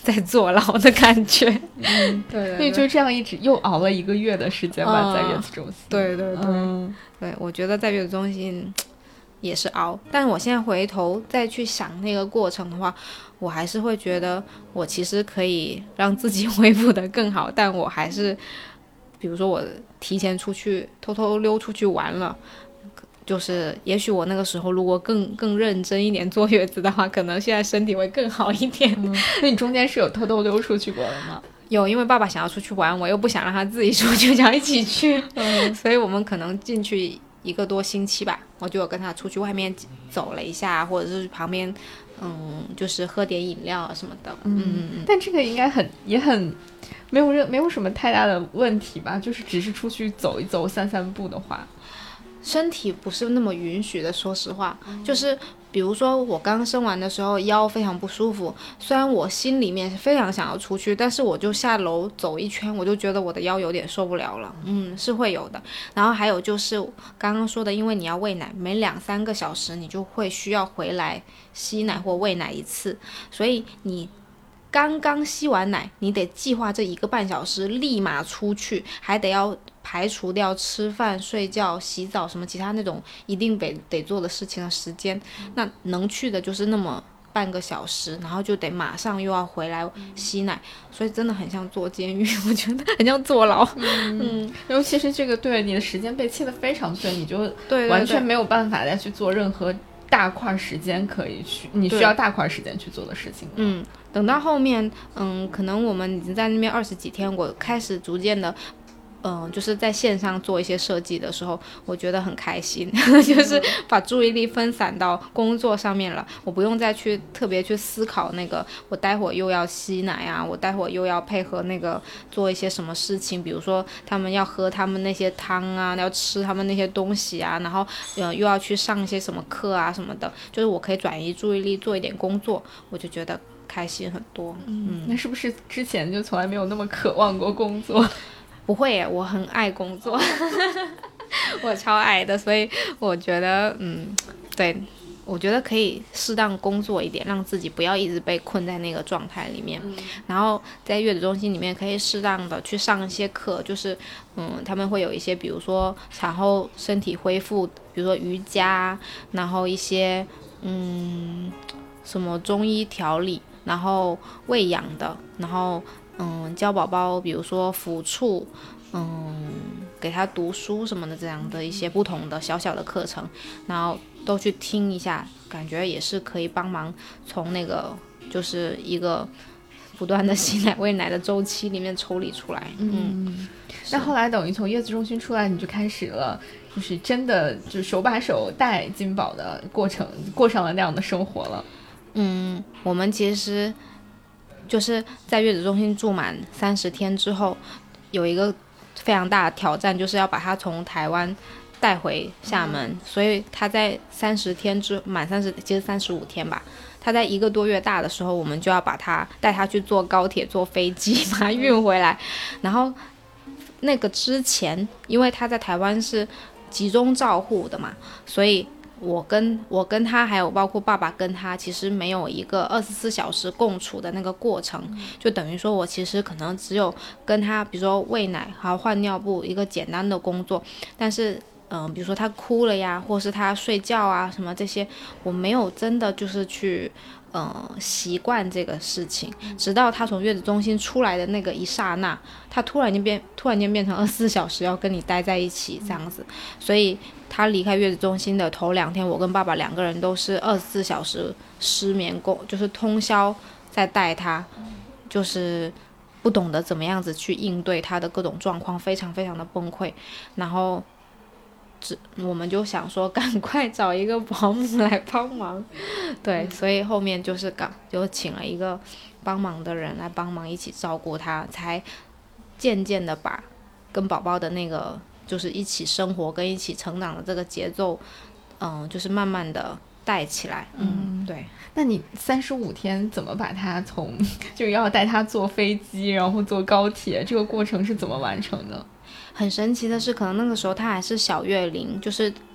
在坐牢的感觉。对， 所以就这样一直又熬了1个月的时间吧，在月子中心。 对，对，我觉得在月子中心也是熬，但是我现在回头再去想那个过程的话，我还是会觉得我其实可以让自己恢复得更好，但我还是比如说我提前出去偷偷溜出去玩了，就是也许我那个时候如果更认真一点坐月子的话，可能现在身体会更好一点。 那你中间是有偷偷溜出去过的吗？ 有，因为爸爸想要出去玩，我又不想让他自己出去，想一起去，所以我们可能进去1个多星期吧，我就有跟他出去外面走了一下，或者是旁边就是喝点饮料啊什么的。 但这个应该也很没有什么太大的问题吧，就是只是出去走一走散散步的话， 身体不是那么允许的，说实话。就是比如说我刚生完的时候腰非常不舒服，虽然我心里面是非常想要出去，但是我就下楼走一圈，我就觉得我的腰有点受不了了。是会有的。然后还有就是刚刚说的，因为你要喂奶，每2-3个小时你就会需要回来吸奶或喂奶一次，所以你刚刚吸完奶，你得计划这1个半小时立马出去，还得要排除掉吃饭、睡觉、洗澡什么其他那种一定得做的事情的时间。那能去的就是那么半个小时，然后就得马上又要回来吸奶，所以真的很像坐监狱，我觉得很像坐牢。 尤其是这个对你的时间被切得非常碎，你就对完全没有办法再去做任何大块时间可以去你需要大块时间去做的事情。 等到后面可能我们已经在那边20几天，我开始逐渐的就是在线上做一些设计的时候，我觉得很开心，就是把注意力分散到工作上面了，我不用再去特别去思考那个我待会儿又要吸奶啊，我待会儿又要配合那个做一些什么事情，比如说他们要喝他们那些汤啊，要吃他们那些东西啊，然后又要去上一些什么课啊什么的，就是我可以转移注意力做一点工作，我就觉得开心很多。 那是不是之前就从来没有那么渴望过工作？ 不会耶，我很爱工作我超爱的，所以我觉得对，我觉得可以适当工作一点，让自己不要一直被困在那个状态里面。然后在月子中心里面可以适当的去上一些课，就是他们会有一些比如说产后身体恢复，比如说瑜伽，然后一些什么中医调理，然后喂养的，然后教宝宝比如说抚触，给他读书什么的，这样的一些不同的小小的课程，然后都去听一下，感觉也是可以帮忙从那个就是一个不断的吸奶喂奶的周期里面抽离出来。 那后来等于从月子中心出来，你就开始了就是真的就手把手带金宝的过程，过上了那样的生活了。 我们其实就是在月子中心住满30天之后，有一个非常大的挑战，就是要把他从台湾带回厦门，所以他在30天满30，其实35天吧，他在1个多月大的时候，我们就要带他去坐高铁、坐飞机把他运回来。然后那个之前，因为他在台湾是集中照护的嘛，所以我跟他还有包括爸爸跟他其实没有一个24小时共处的那个过程，就等于说我其实可能只有跟他比如说喂奶还有换尿布一个简单的工作，但是比如说他哭了呀，或是他睡觉啊什么这些，我没有真的就是去习惯这个事情，直到他从月子中心出来的那个一刹那，他突然间变成24小时要跟你待在一起这样子。所以他离开月子中心的头2天，我跟爸爸2个人都是24小时失眠就是通宵在带他，就是不懂得怎么样子去应对他的各种状况，非常非常的崩溃。然后我们就想说赶快找一个保姆来帮忙，对，所以后面就是就请了一个帮忙的人来帮忙一起照顾他，才渐渐的把跟宝宝的那个就是一起生活跟一起成长的这个节奏就是慢慢的带起来。对。 那你35天怎么把他就要带他坐飞机然后坐高铁，这个过程是怎么完成的？ 很神奇的是，可能那个时候他还是小月龄，就是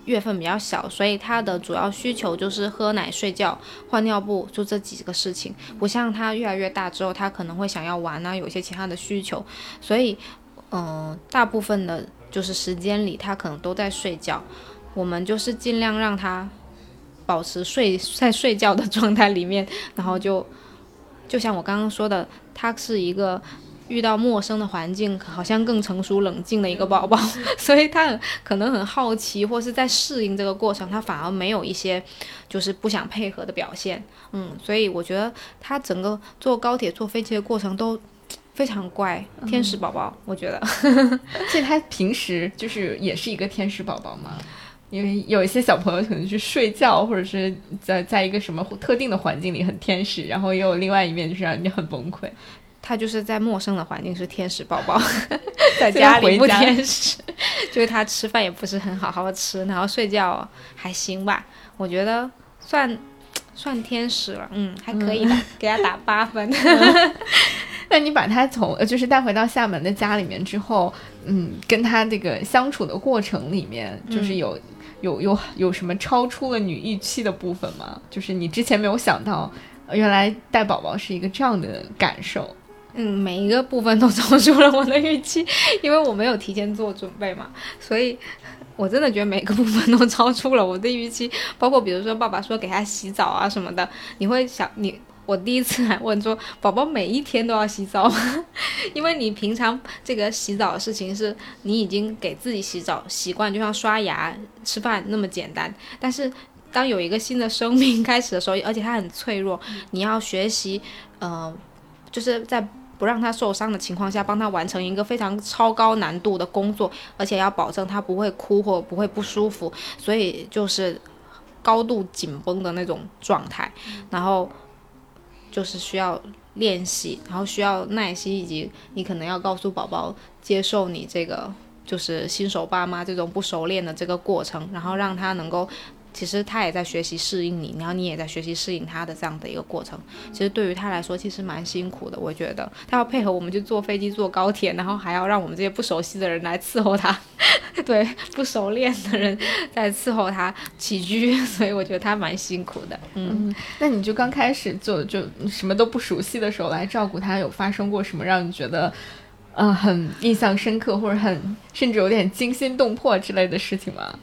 月份比较小，所以他的主要需求就是喝奶、睡觉、换尿布，就这几个事情。不像他越来越大之后，他可能会想要玩啊，有一些其他的需求，所以大部分的就是时间里他可能都在睡觉。我们就是尽量让他保持在睡觉的状态里面，然后就像我刚刚说的，他是一个遇到陌生的环境好像更成熟冷静的一个宝宝，所以他可能很好奇，或是在适应这个过程，他反而没有一些就是不想配合的表现。所以我觉得他整个坐高铁坐飞机的过程都非常乖，天使宝宝，我觉得。 所以他平时就是也是一个天使宝宝吗？因为有一些小朋友可能去睡觉，或者是在一个什么特定的环境里很天使，然后也有另外一面就是让你很崩溃。 他就是在陌生的环境是天使宝宝，在家里不天使，就是他吃饭也不是很好好吃，然后睡觉还行吧，我觉得算天使了，还可以的，给他打8分。 那你把他就是带回到厦门的家里面之后，跟他这个相处的过程里面，就是有什么超出了你预期的部分吗？就是你之前没有想到，原来带宝宝是一个这样的感受。 每一个部分都超出了我的预期，因为我没有提前做准备嘛，所以我真的觉得每个部分都超出了我的预期。包括比如说爸爸说给他洗澡啊什么的，你会想我第一次还问说宝宝每一天都要洗澡吗？因为你平常这个洗澡的事情是你已经给自己洗澡习惯，就像刷牙吃饭那么简单，但是当有一个新的生命开始的时候，而且它很脆弱，你要学习就是在不让他受伤的情况下，帮他完成一个非常超高难度的工作，而且要保证他不会哭或不会不舒服，所以就是高度紧绷的那种状态，然后就是需要练习，然后需要耐心，以及你可能要告诉宝宝接受你这个就是新手爸妈这种不熟练的这个过程，然后让他能够其实他也在学习适应你，然后你也在学习适应他的这样的一个过程。其实对于他来说其实蛮辛苦的，我觉得他要配合我们去坐飞机坐高铁，然后还要让我们这些不熟悉的人来伺候他对，不熟练的人在伺候他起居，所以我觉得他蛮辛苦的。 那你就刚开始就什么都不熟悉的时候来照顾他，有发生过什么让你觉得很印象深刻，或者甚至有点惊心动魄之类的事情吗？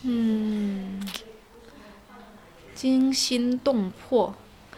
惊心动魄，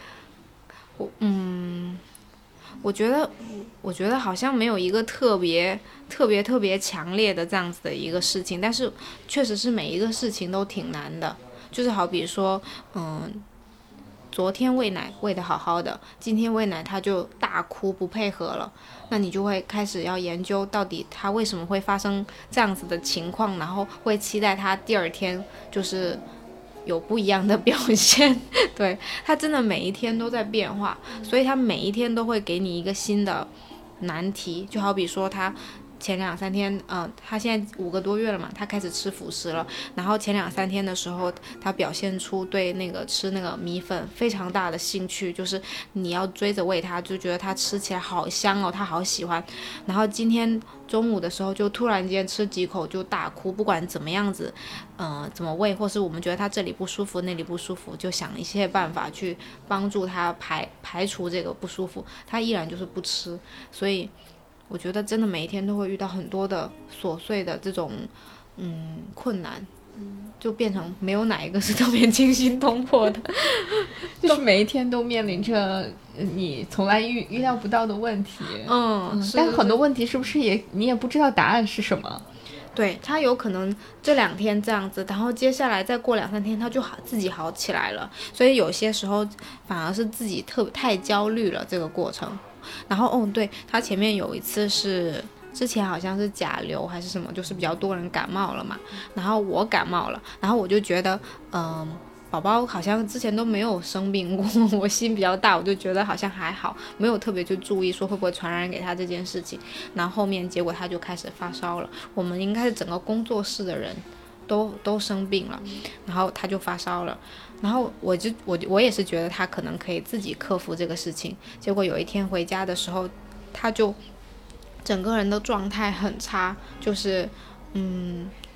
我觉得好像没有一个特别强烈的这样子的一个事情，但是确实是每一个事情都挺难的。就是好比说，昨天喂奶喂得好好的，今天喂奶他就大哭不配合了，那你就会开始要研究到底他为什么会发生这样子的情况，然后会期待他第二天就是有不一样的表现。对，他真的每一天都在变化，所以他每一天都会给你一个新的难题。就好比说他前2-3天，他现在5个多月了嘛，他开始吃辅食了，然后前2-3天的时候他表现出对那个吃那个米粉非常大的兴趣，就是你要追着喂他，就觉得他吃起来好香哦，他好喜欢。然后今天中午的时候就突然间吃几口就大哭，不管怎么样子怎么喂，或是我们觉得他这里不舒服那里不舒服，就想一些办法去帮助他排除这个不舒服，他依然就是不吃。所以我觉得真的每一天都会遇到很多的琐碎的这种困难，就变成没有哪一个是特别惊心动魄的就是每一天都面临着你从来预料不到的问题。但很多问题是不是你也不知道答案是什么？ 对，他有可能这2天这样子，然后接下来再过2-3天他就自己好起来了，所以有些时候反而是自己太焦虑了这个过程。然后对，他前面有一次是之前好像是甲流还是什么，就是比较多人感冒了嘛，然后我感冒了，然后我就觉得宝宝好像之前都没有生病过，我心比较大，我就觉得好像还好，没有特别去注意说会不会传染给他这件事情。然后后面结果他就开始发烧了，我们应该是整个工作室的人都生病了，然后他就发烧了。然后我也是觉得他可能可以自己克服这个事情，结果有一天回家的时候，他就整个人的状态很差，就是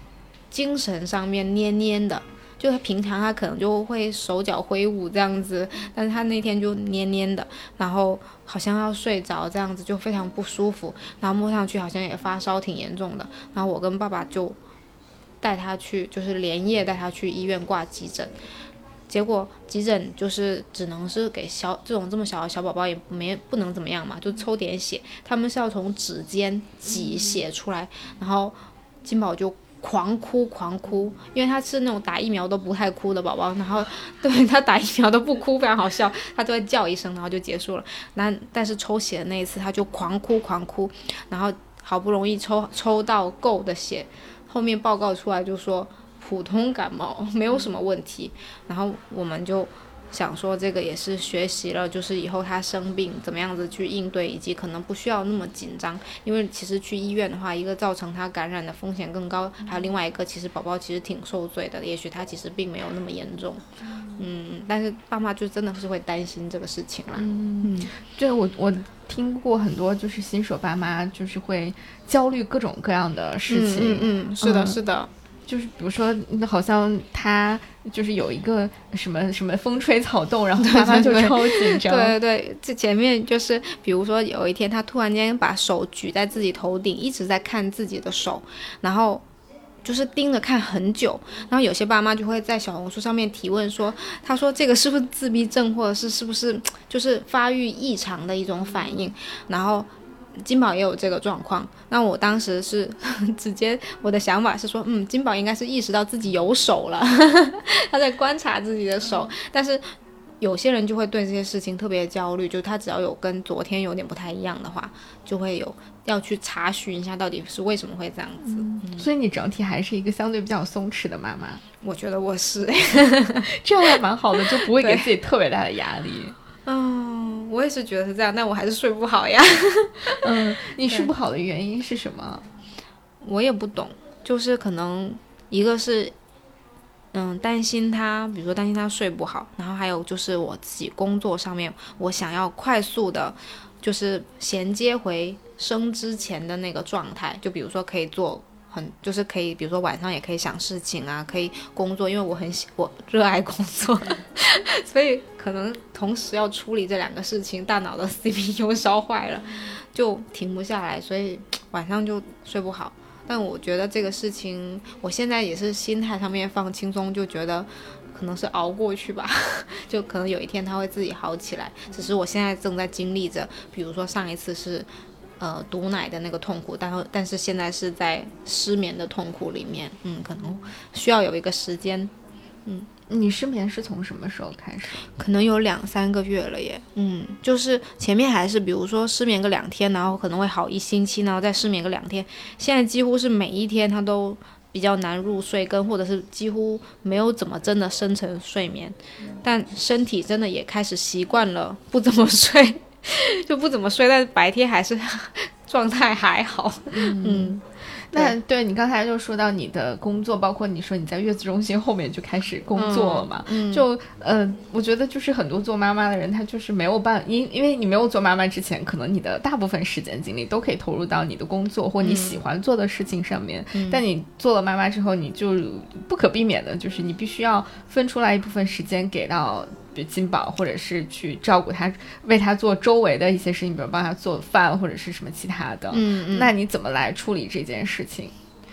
精神上面蔫蔫的，就他平常他可能就会手脚挥舞这样子，但是他那天就蔫蔫的，然后好像要睡着这样子，就非常不舒服，然后摸上去好像也发烧挺严重的，然后我跟爸爸就带他去，就是连夜带他去医院挂急诊。结果急诊就是只能是给这么小的小宝宝也不能怎么样嘛，就抽点血，他们是要从指尖挤血出来，然后金宝就狂哭，因为他是那种打疫苗都不太哭的宝宝，然后对他打疫苗都不哭，非常好笑，他都会叫一声然后就结束了。但是抽血的那一次他就狂哭，然后好不容易抽到够的血，后面报告出来就说普通感冒没有什么问题，然后我们就想说这个也是学习了，就是以后他生病怎么样子去应对，以及可能不需要那么紧张，因为其实去医院的话，一个造成他感染的风险更高，还有另外一个其实宝宝其实挺受罪的，也许他其实并没有那么严重，但是爸妈就真的是会担心这个事情啦。 对，我听过很多就是新手爸妈就是会焦虑各种各样的事情， 是的。 就是比如说好像他就是有一个什么风吹草动，然后妈妈就超紧张。 对，这前面就是比如说有一天他突然间把手举在自己头顶，一直在看自己的手，然后就是盯着看很久，然后有些爸妈就会在小红书上面提问说，他说这个是不是自闭症，或者是不是就是发育异常的一种反应，然后金宝也有这个状况。那我当时是直接我的想法是说，金宝应该是意识到自己有手了他在观察自己的手，但是有些人就会对这些事情特别焦虑，就是他只要有跟昨天有点不太一样的话，就会有要去查询一下到底是为什么会这样子。 所以你整体还是一个相对比较松弛的妈妈。 我觉得我是这样还蛮好的，就不会给自己特别大的压力。 我也是觉得是这样，但我还是睡不好呀你睡不好的原因是什么？ 我也不懂，就是可能一个是担心他，比如说担心他睡不好，然后还有就是我自己工作上面，我想要快速的就是衔接回生之前的那个状态，就比如说可以做就是可以比如说晚上也可以想事情啊，可以工作，因为我热爱工作所以可能同时要处理这两个事情，大脑的 CPU 烧坏了就停不下来，所以晚上就睡不好。但我觉得这个事情我现在也是心态上面放轻松，就觉得可能是熬过去吧就可能有一天它会自己好起来，只是我现在正在经历着，比如说上一次是毒奶的那个痛苦，但是现在是在失眠的痛苦里面，可能需要有一个时间。 你失眠是从什么时候开始？ 可能有2-3个月了耶。就是前面还是比如说失眠个2天，然后可能会好1星期，然后再失眠个2天，现在几乎是每一天它都比较难入睡，或者是几乎没有怎么真的深层睡眠，但身体真的也开始习惯了不怎么睡就不怎么睡，但是白天还是状态还好。 那对你刚才就说到你的工作，包括你说你在月子中心后面就开始工作了嘛，我觉得就是很多做妈妈的人他就是没有办法，因为你没有做妈妈之前，可能你的大部分时间精力都可以投入到你的工作或你喜欢做的事情上面，但你做了妈妈之后，你就不可避免的就是你必须要分出来一部分时间给到金宝，或者是去照顾他，为他做周围的一些事情，比如帮他做饭或者是什么其他的。那你怎么来处理这件事情？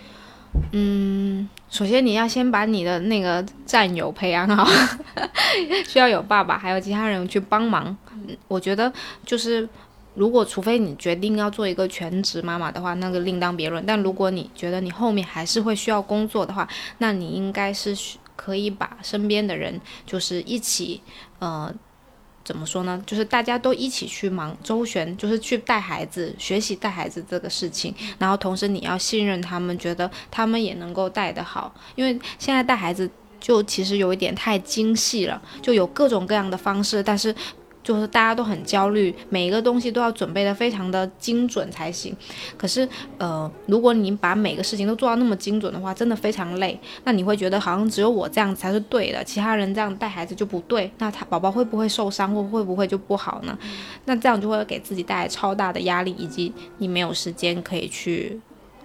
首先你要先把你的那个战友培养好需要有爸爸还有其他人去帮忙。我觉得就是除非你决定要做一个全职妈妈的话，那个另当别论，但如果你觉得你后面还是会需要工作的话，那你应该是可以把身边的人就是一起怎么说呢，就是大家都一起去忙周旋，就是去带孩子，学习带孩子这个事情，然后同时你要信任他们，觉得他们也能够带得好，因为现在带孩子就其实有一点太精细了，就有各种各样的方式，但是就是大家都很焦虑，每一个东西都要准备的非常的精准才行。可是如果你把每个事情都做到那么精准的话，真的非常累，那你会觉得好像只有我这样才是对的，其他人这样带孩子就不对，那他宝宝会不会受伤，或会不会就不好呢？那这样就会给自己带来超大的压力，以及你没有时间可以去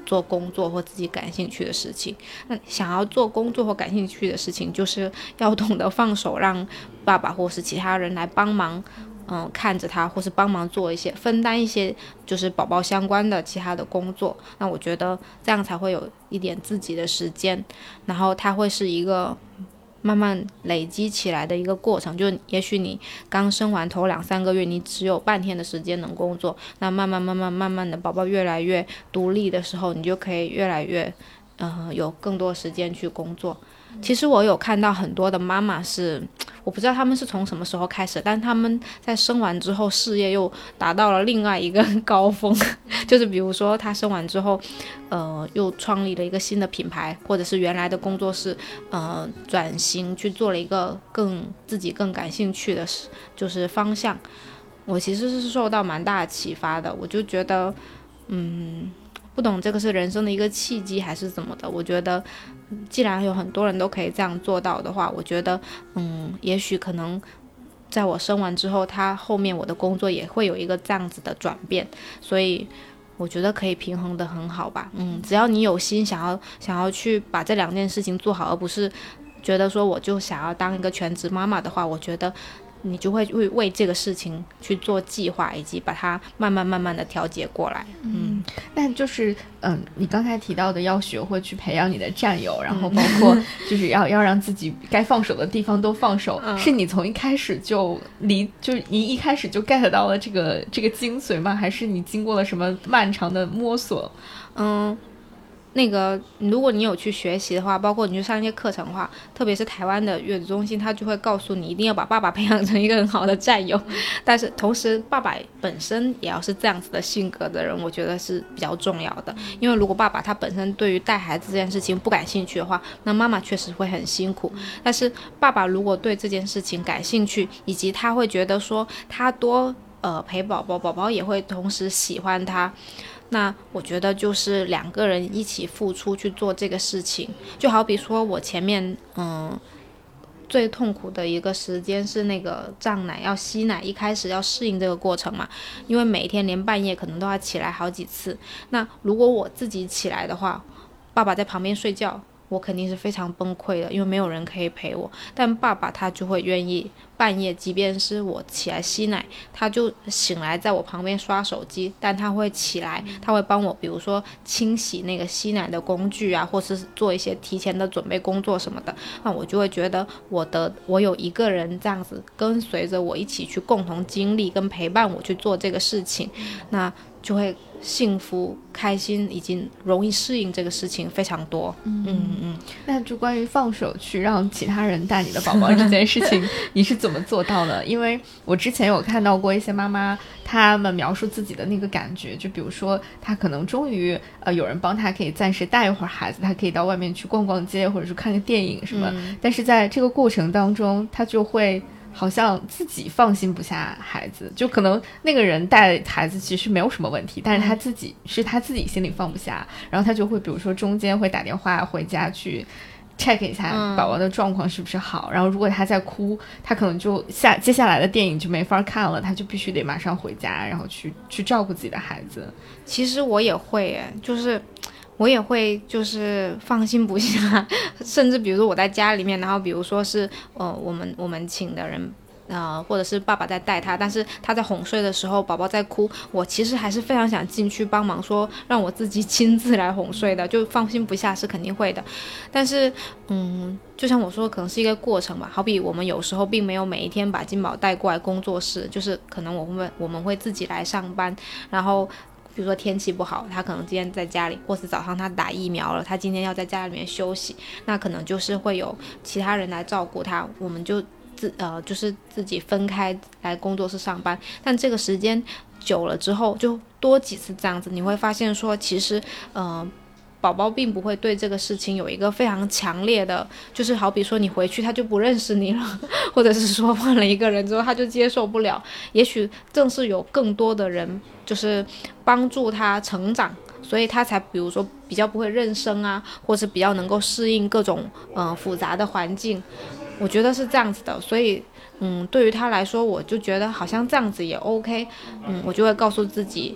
做工作或自己感兴趣的事情。那想要做工作或感兴趣的事情，就是要懂得放手，让爸爸或是其他人来帮忙，看着他，或是帮忙做一些分担一些就是宝宝相关的其他的工作。那我觉得这样才会有一点自己的时间，然后它会是一个慢慢累积起来的一个过程。就也许你刚生完头2-3个月，你只有半天的时间能工作，那慢慢的宝宝越来越独立的时候，你就可以越来越有更多时间去工作。其实我有看到很多的妈妈是，我不知道他们是从什么时候开始，但他们在生完之后事业又达到了另外一个高峰就是比如说她生完之后又创立了一个新的品牌，或者是原来的工作室转型去做了一个自己更感兴趣的就是方向。我其实是受到蛮大的启发的，我就觉得不懂这个是人生的一个契机还是怎么的。我觉得既然有很多人都可以这样做到的话，我觉得也许可能在我生完之后，他后面我的工作也会有一个这样子的转变，所以我觉得可以平衡得很好吧。只要你有心想要去把这2件事情做好，而不是觉得说我就想要当一个全职妈妈的话，我觉得你就会为这个事情去做计划，以及把它慢慢的调节过来。 那就是你刚才提到的要学会去培养你的战友，然后包括就是要让自己该放手的地方都放手，是你从一开始就你一开始就 get 到了这个精髓吗？还是你经过了什么漫长的摸索？ 那个如果你有去学习的话，包括你去上一些课程的话，特别是台湾的月子中心，他就会告诉你一定要把爸爸培养成一个很好的战友，但是同时爸爸本身也要是这样子的性格的人，我觉得是比较重要的。因为如果爸爸他本身对于带孩子这件事情不感兴趣的话，那妈妈确实会很辛苦，但是爸爸如果对这件事情感兴趣，以及他会觉得说他多陪宝宝，宝宝也会同时喜欢他，那我觉得就是2个人一起付出去做这个事情。就好比说我前面最痛苦的一个时间是那个胀奶要吸奶，一开始要适应这个过程嘛，因为每天连半夜可能都要起来好几次。那如果我自己起来的话，爸爸在旁边睡觉，我肯定是非常崩溃的，因为没有人可以陪我。但爸爸他就会愿意半夜，即便是我起来吸奶，他就醒来在我旁边刷手机，但他会起来，他会帮我比如说清洗那个吸奶的工具啊，或是做一些提前的准备工作什么的。那我就会觉得我有一个人这样子跟随着我一起去共同经历跟陪伴我去做这个事情，那就会幸福开心以及容易适应这个事情非常多。 那就关于放手去让其他人带你的宝宝这件事情你是怎么做到的？因为我之前有看到过一些妈妈，她们描述自己的那个感觉，就比如说她可能终于有人帮她可以暂时带一会儿孩子，她可以到外面去逛逛街，或者是看个电影什么，但是在这个过程当中她就会好像自己放心不下孩子，就可能那个人带孩子其实没有什么问题，但是他自己心里放不下，然后他就会比如说中间会打电话回家去 check 一下宝宝的状况是不是好，然后如果他在哭，他可能就接下来的电影就没法看了，他就必须得马上回家，然后去照顾自己的孩子。 其实我也会就是我也会就是放心不下甚至比如说我在家里面，然后比如说是我们请的人或者是爸爸在带他，但是他在哄睡的时候宝宝在哭，我其实还是非常想进去帮忙，说让我自己亲自来哄睡的，就放心不下是肯定会的。但是就像我说可能是一个过程吧，好比我们有时候并没有每一天把金宝带过来工作室，就是可能我们会自己来上班，然后比如说天气不好，他可能今天在家里，或是早上他打疫苗了，他今天要在家里面休息，那可能就是会有其他人来照顾他，我们就是自己分开来工作室上班。但这个时间久了之后，就多几次这样子，你会发现说其实宝宝并不会对这个事情有一个非常强烈的，就是好比说你回去他就不认识你了，或者是说换了一个人之后他就接受不了，也许正是有更多的人就是帮助他成长，所以他才比如说比较不会认生啊，或是比较能够适应各种复杂的环境，我觉得是这样子的。所以对于他来说，我就觉得好像这样子也 OK。我就会告诉自己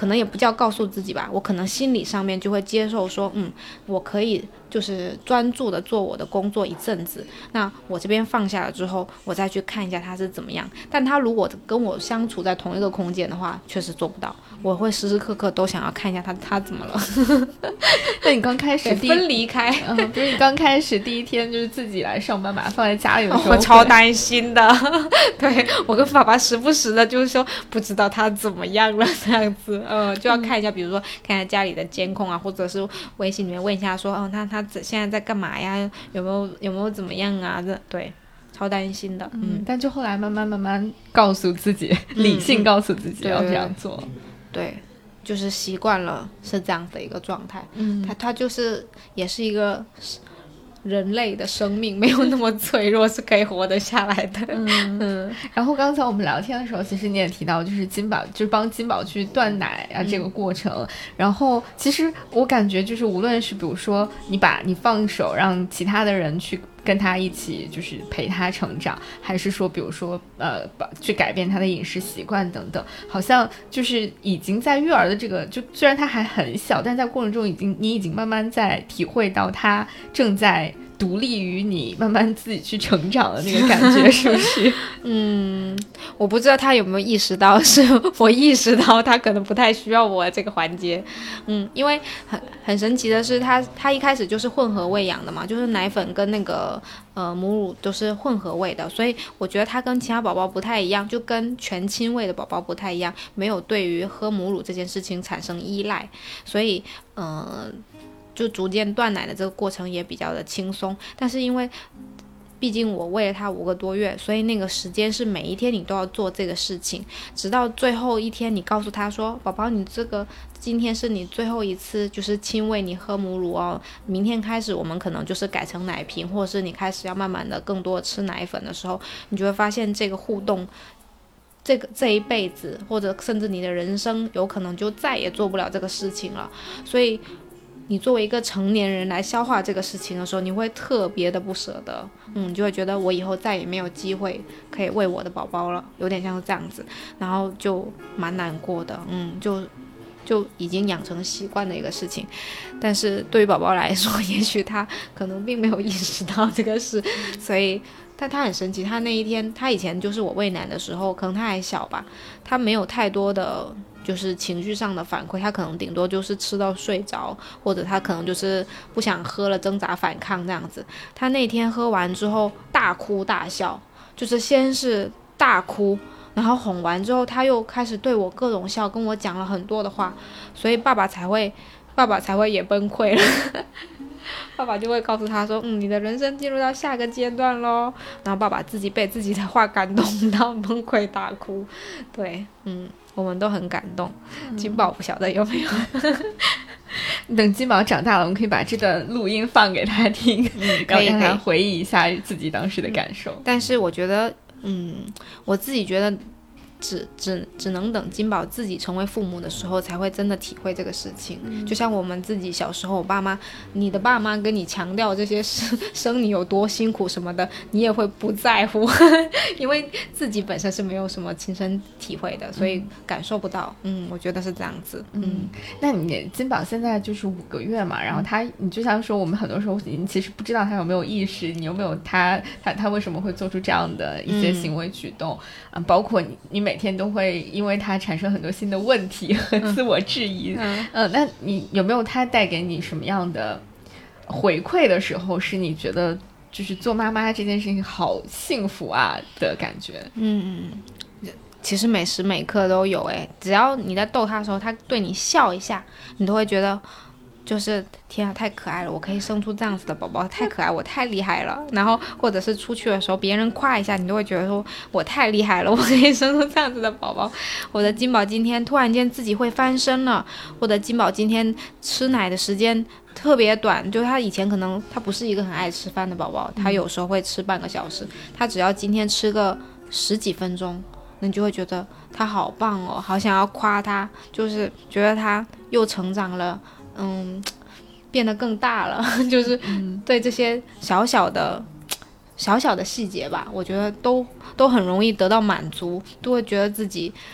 可能也不叫告诉自己吧，我可能心理上面就会接受说，我可以就是专注的做我的工作一阵子，那我这边放下了之后，我再去看一下他是怎么样。但他如果跟我相处在同一个空间的话，确实做不到，我会时时刻刻都想要看一下他怎么了。 那你刚开始分离开， 不是你刚开始第一天就是自己来上班把它放在家里的时候， 我超担心的。对，我跟爸爸时不时的就是说不知道他怎么样了这样子，就要看一下，比如说看一下家里的监控啊，或者是微信里面问一下说，他现在在干嘛呀？有没有怎么样啊？对，超担心的。 但就后来慢慢告诉自己，理性告诉自己要这样做。 对，就是习惯了是这样的一个状态。他就是也是一个人类的生命，没有那么脆弱，是可以活得下来的。 然后刚才我们聊天的时候，其实你也提到，就是金宝就是帮金宝去断奶啊这个过程。然后其实我感觉就是无论是比如说你放手让其他的人去跟他一起就是陪他成长，还是说比如说去改变他的饮食习惯等等，好像就是已经在育儿的这个，就虽然他还很小，但在过程中你已经慢慢在体会到他正在独立于你慢慢自己去成长的那个感觉，是不是？ 我不知道他有没有意识到，是我意识到他可能不太需要我这个环节。因为很神奇的是他一开始就是混合喂养的嘛，就是奶粉跟那个母乳都是混合喂的，所以我觉得他跟其他宝宝不太一样，就跟全亲喂的宝宝不太一样，没有对于喝母乳这件事情产生依赖，所以就逐渐断奶的这个过程也比较的轻松。但是因为毕竟我喂了他5个多月，所以那个时间是每一天你都要做这个事情，直到最后一天你告诉他说，宝宝你今天是你最后一次就是亲喂你喝母乳哦，明天开始我们可能就是改成奶瓶，或者是你开始要慢慢的更多的吃奶粉的时候，你就会发现这个互动这一辈子，或者甚至你的人生有可能就再也做不了这个事情了。所以你作为一个成年人来消化这个事情的时候，你会特别的不舍得，你就会觉得我以后再也没有机会可以喂我的宝宝了，有点像是这样子，然后就蛮难过的，就已经养成习惯的一个事情。但是对于宝宝来说，也许他可能并没有意识到这个事，所以但他很神奇，他那一天，他以前就是我喂奶的时候，可能他还小吧，他没有太多的就是情绪上的反馈，他可能顶多就是吃到睡着，或者他可能就是不想喝了挣扎反抗这样子。他那天喝完之后大哭大笑，就是先是大哭，然后哄完之后他又开始对我各种笑，跟我讲了很多的话，所以爸爸才会也崩溃了。爸爸就会告诉他说，你的人生进入到下个阶段咯。然后爸爸自己被自己的话感动到崩溃大哭。对，我们都很感动。金宝不晓得有没有等金宝长大了，我们可以把这段录音放给他听，然后让他回忆一下自己当时的感受。 但是我觉得我自己觉得只能等金宝自己成为父母的时候才会真的体会这个事情。就像我们自己小时候，你的爸妈跟你强调这些生你有多辛苦什么的，你也会不在乎因为自己本身是没有什么亲身体会的，所以感受不到。我觉得是这样子。 那你金宝现在就是5个月嘛，然后你就像说我们很多时候你其实不知道他有没有意识，你有没有他为什么会做出这样的一些行为举动，包括你每天都会因为他产生很多新的问题和自我质疑。那你有没有他带给你什么样的回馈的时候是你觉得就是做妈妈这件事情好幸福啊的感觉？ 其实每时每刻都有只要你在逗他的时候，他对你笑一下，你都会觉得就是天啊，太可爱了，我可以生出这样子的宝宝，太可爱，我太厉害了。然后或者是出去的时候别人夸一下，你都会觉得说我太厉害了，我可以生出这样子的宝宝。我的金宝今天突然间自己会翻身了，或者金宝今天吃奶的时间特别短，就他以前可能他不是一个很爱吃饭的宝宝，他有时候会吃半个小时，他只要今天吃个10几分钟，那你就会觉得他好棒哦，好想要夸他，就是觉得他又成长了，变得更大了，就是对这些小小的细节吧，我觉得都很容易得到满足，都会觉得自己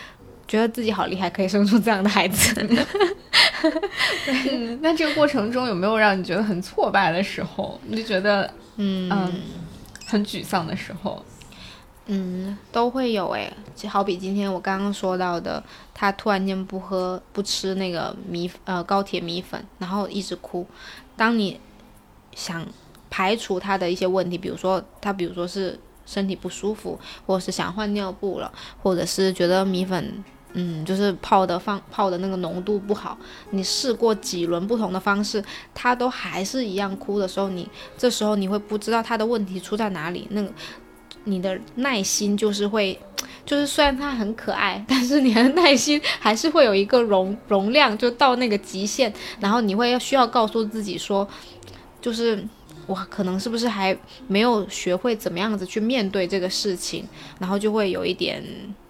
觉得自己好厉害，可以生出这样的孩子。 那这个过程中有没有让你觉得很挫败的时候？你就觉得很沮丧的时候？ 都会有诶，就好比今天我刚刚说到的，他突然间不吃那个高铁米粉，然后一直哭。当你想排除他的一些问题，比如说是身体不舒服，或者是想换尿布了，或者是觉得米粉就是泡的那个浓度不好，你试过几轮不同的方式，他都还是一样哭的时候，这时候你会不知道他的问题出在哪里，那个你的耐心就是虽然他很可爱，但是你的耐心还是会有一个容量，就到那个极限，然后你需要告诉自己说，就是我可能是不是还没有学会怎么样子去面对这个事情，然后就会有一点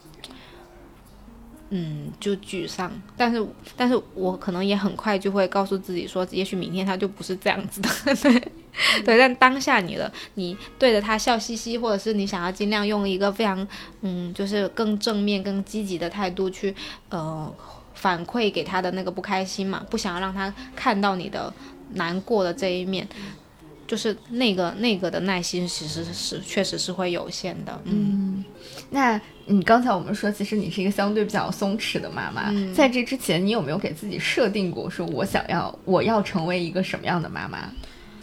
就沮丧，但是我可能也很快就会告诉自己说，也许明天他就不是这样子的。对，但当下你对着他笑嘻嘻，或者是你想要尽量用一个非常就是更正面更积极的态度去反馈给他的那个不开心嘛，不想要让他看到你的难过的这一面，就是那个的耐心其实确实是会有限的。 那你刚才我们说其实你是一个相对比较松弛的妈妈，在这之前你有没有给自己设定过说我要成为一个什么样的妈妈？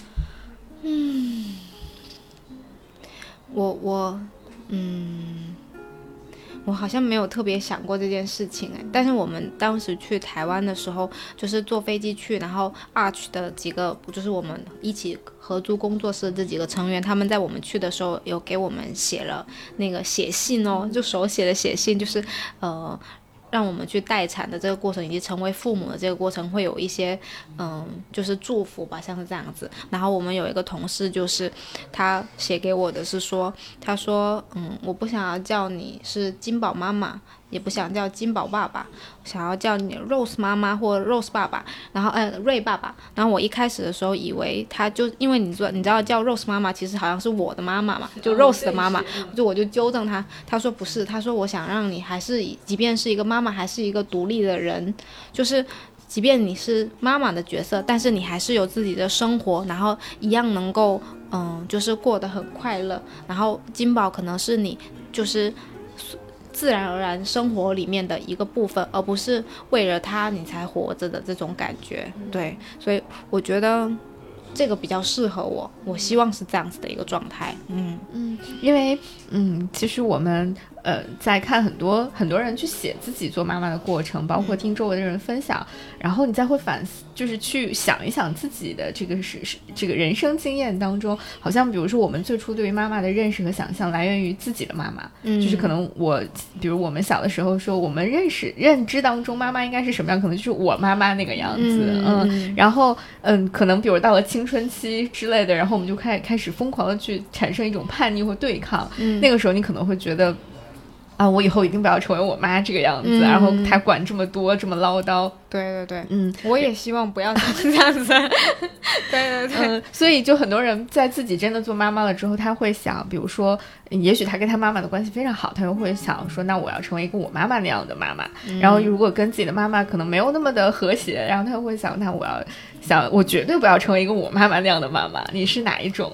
我好像没有特别想过这件事情但是我们当时去台湾的时候，就是坐飞机去，然后 Arch 的几个就是我们一起合租工作室的这几个成员，他们在我们去的时候有给我们写了那个写信就手写的写信，就是让我们去待产的这个过程以及成为父母的这个过程会有一些就是祝福吧，像是这样子。然后我们有一个同事，就是他写给我的是说，他说我不想要叫你是金宝妈妈，也不想叫金宝爸爸，想要叫你 Rose 妈妈或 Rose 爸爸，然后瑞爸爸。然后我一开始的时候以为他就因为你知道叫 Rose 妈妈其实好像是我的妈妈嘛，就 Rose 的妈妈，我就纠正他，他说不是，他说我想让你还是即便是一个妈妈还是一个独立的人，就是即便你是妈妈的角色，但是你还是有自己的生活，然后一样能够就是过得很快乐。然后金宝可能是你就是自然而然生活里面的一个部分，而不是为了他你才活着的这种感觉。对，所以我觉得这个比较适合我希望是这样子的一个状态。 因为其实我们在看很多人去写自己做妈妈的过程，包括听周围的人分享，然后你再会反思，就是去想一想自己的这个人生经验当中，好像比如说我们最初对于妈妈的认识和想象来源于自己的妈妈，就是可能比如我们小的时候说我们认知当中妈妈应该是什么样，可能就是我妈妈那个样子，然后可能比如到了青春期之类的，然后我们就开始疯狂的去产生一种叛逆或对抗，那个时候你可能会觉得我以后一定不要成为我妈这个样子，然后她管这么多，这么唠叨。 对，我也希望不要这样子。对， 所以就很多人在自己真的做妈妈了之后，他会想，比如说，也许他跟他妈妈的关系非常好，他又会想说，那我要成为一个我妈妈那样的妈妈。然后如果跟自己的妈妈可能没有那么的和谐，然后他会想，那我绝对不要成为一个我妈妈那样的妈妈。你是哪一种？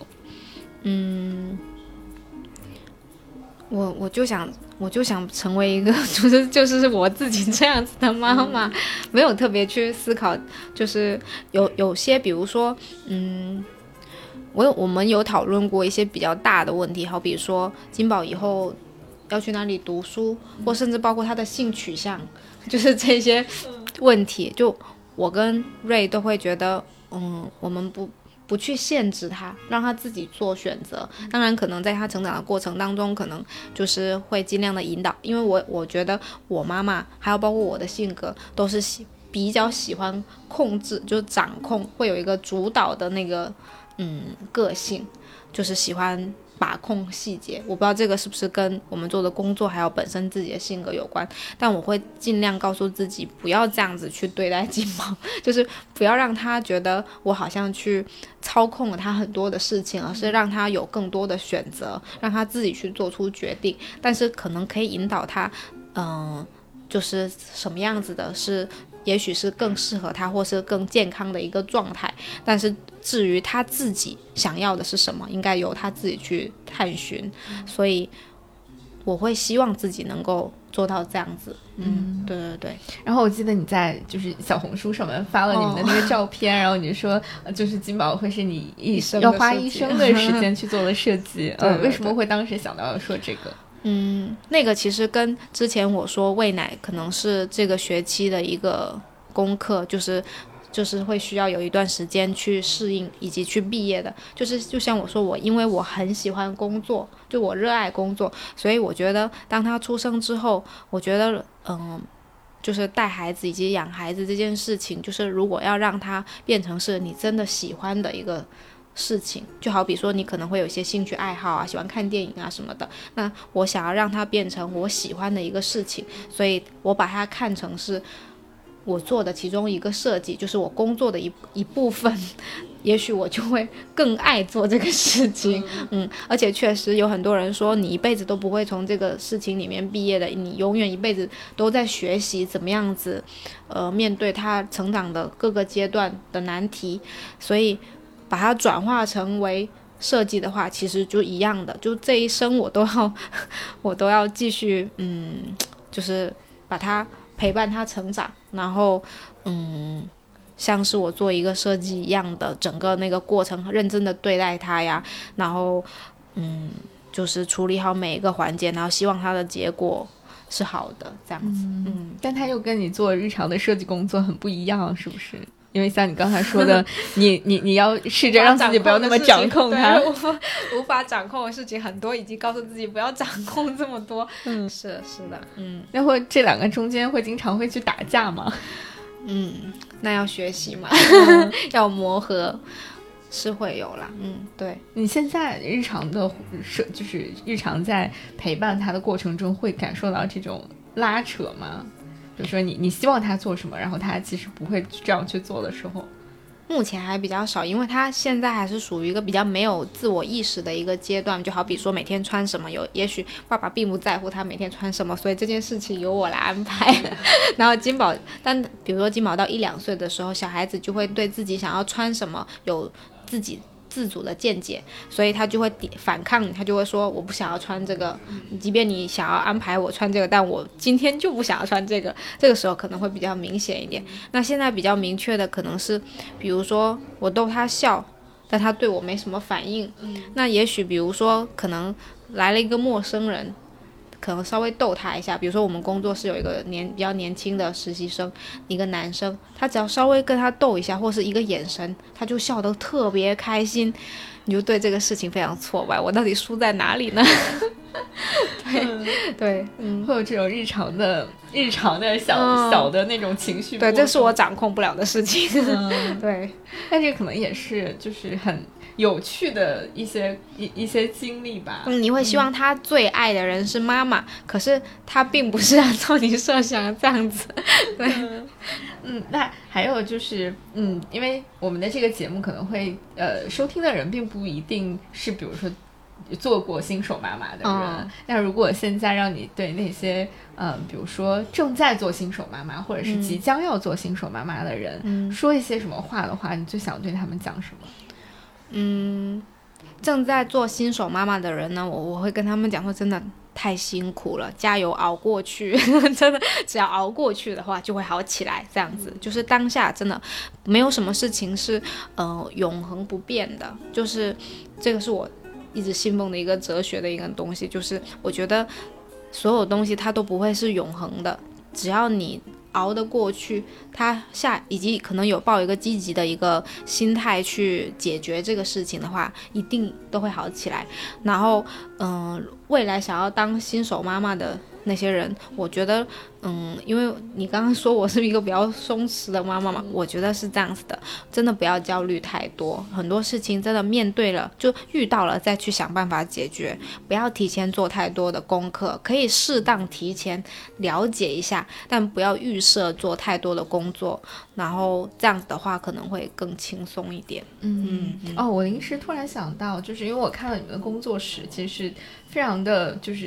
我就想成为一个就是我自己这样子的妈妈，没有特别去思考，就是有些比如说我们有讨论过一些比较大的问题，好比说金宝以后要去哪里读书，或甚至包括他的性取向，就是这些问题，就我跟瑞都会觉得我们不去限制他，让他自己做选择。当然可能在他成长的过程当中，可能就是会尽量的引导，因为我觉得我妈妈还有包括我的性格都是比较喜欢控制，就是掌控，会有一个主导的那个个性，就是喜欢把控细节。我不知道这个是不是跟我们做的工作还有本身自己的性格有关，但我会尽量告诉自己不要这样子去对待金毛，就是不要让他觉得我好像去操控了他很多的事情，而是让他有更多的选择，让他自己去做出决定，但是可能可以引导他就是什么样子的是也许是更适合他或是更健康的一个状态，但是至于他自己想要的是什么，应该由他自己去探寻，所以我会希望自己能够做到这样子。对对对。 然后我记得你在就是小红书上面发了你们的那个照片，然后你说就是金宝会是你要花一生的时间去做的设计。为什么会当时想到说这个？ 那个其实跟之前我说喂奶可能是这个学期的一个功课，就是会需要有一段时间去适应以及去毕业的，就像我说，因为我很喜欢工作，就我热爱工作，所以我觉得当他出生之后，我觉得就是带孩子以及养孩子这件事情，就是如果要让他变成是你真的喜欢的一个事情，就好比说你可能会有一些兴趣爱好啊，喜欢看电影啊什么的，那我想要让它变成我喜欢的一个事情，所以我把它看成是我做的其中一个设计，就是我工作的一部分，也许我就会更爱做这个事情。而且确实有很多人说你一辈子都不会从这个事情里面毕业的，你永远一辈子都在学习怎么样子面对他成长的各个阶段的难题，所以把它转化成为设计的话，其实就一样的，就这一生我都要继续就是把它陪伴他成长，然后像是我做一个设计一样的整个那个过程认真的对待他呀，然后就是处理好每一个环节，然后希望他的结果是好的这样子。 但他又跟你做日常的设计工作很不一样，是不是？因为像你刚才说的你要试着让自己不要那么掌控它， 无法掌控的事情很多，以及告诉自己不要掌控这么多。是的。 那会这两个中间会经常会去打架吗？ 那要学习嘛，要磨合，是会有啦。对。 你现在日常的就是日常在陪伴他的过程中会感受到这种拉扯吗？比如说你希望他做什么，然后他其实不会这样去做的时候。 目前还比较少，因为他现在还是属于一个比较没有自我意识的一个阶段，就好比说每天穿什么，也许爸爸并不在乎他每天穿什么，所以这件事情由我来安排。然后但比如说金宝到1-2岁的时候，小孩子就会对自己想要穿什么有自己自主的见解，所以他就会反抗你，他就会说我不想要穿这个，即便你想要安排我穿这个，但我今天就不想要穿这个。这个时候可能会比较明显一点。那现在比较明确的可能是比如说我逗他笑，但他对我没什么反应，那也许比如说可能来了一个陌生人，可能稍微逗他一下，比如说我们工作室有一个比较年轻的实习生，一个男生，他只要稍微跟他逗一下，或是一个眼神，他就笑得特别开心，你就对这个事情非常挫败，我到底输在哪里呢？对， 会有这种日常的小的那种情绪。 对，这是我掌控不了的事情。对， 但这可能也是就是很有趣的一些经历吧。 你会希望他最爱的人是妈妈，可是他并不是按照你设想的这样子。对。 那还有就是因为我们的这个节目可能会收听的人并不一定是比如说做过新手妈妈的人，那如果现在让你对那些比如说正在做新手妈妈或者是即将要做新手妈妈的人，说一些什么话的话，你最想对他们讲什么？ 正在做新手妈妈的人呢，我会跟他们讲说，真的太辛苦了，加油熬过去。真的只要熬过去的话就会好起来，这样子就是当下真的没有什么事情是永恒不变的，就是这个是我一直信奉的一个哲学的一个东西，就是我觉得所有东西它都不会是永恒的，只要你熬得过去，以及可能有抱一个积极的一个心态去解决这个事情的话，一定都会好起来。然后未来想要当新手妈妈的那些人，我觉得因为你刚刚说我是一个比较松弛的妈妈嘛，我觉得是这样子的，真的不要焦虑太多，很多事情真的面对了就遇到了再去想办法解决，不要提前做太多的功课，可以适当提前了解一下，但不要预设做太多的工作，然后这样子的话可能会更轻松一点。 我临时突然想到，就是因为我看了你们的工作室，其实非常的就是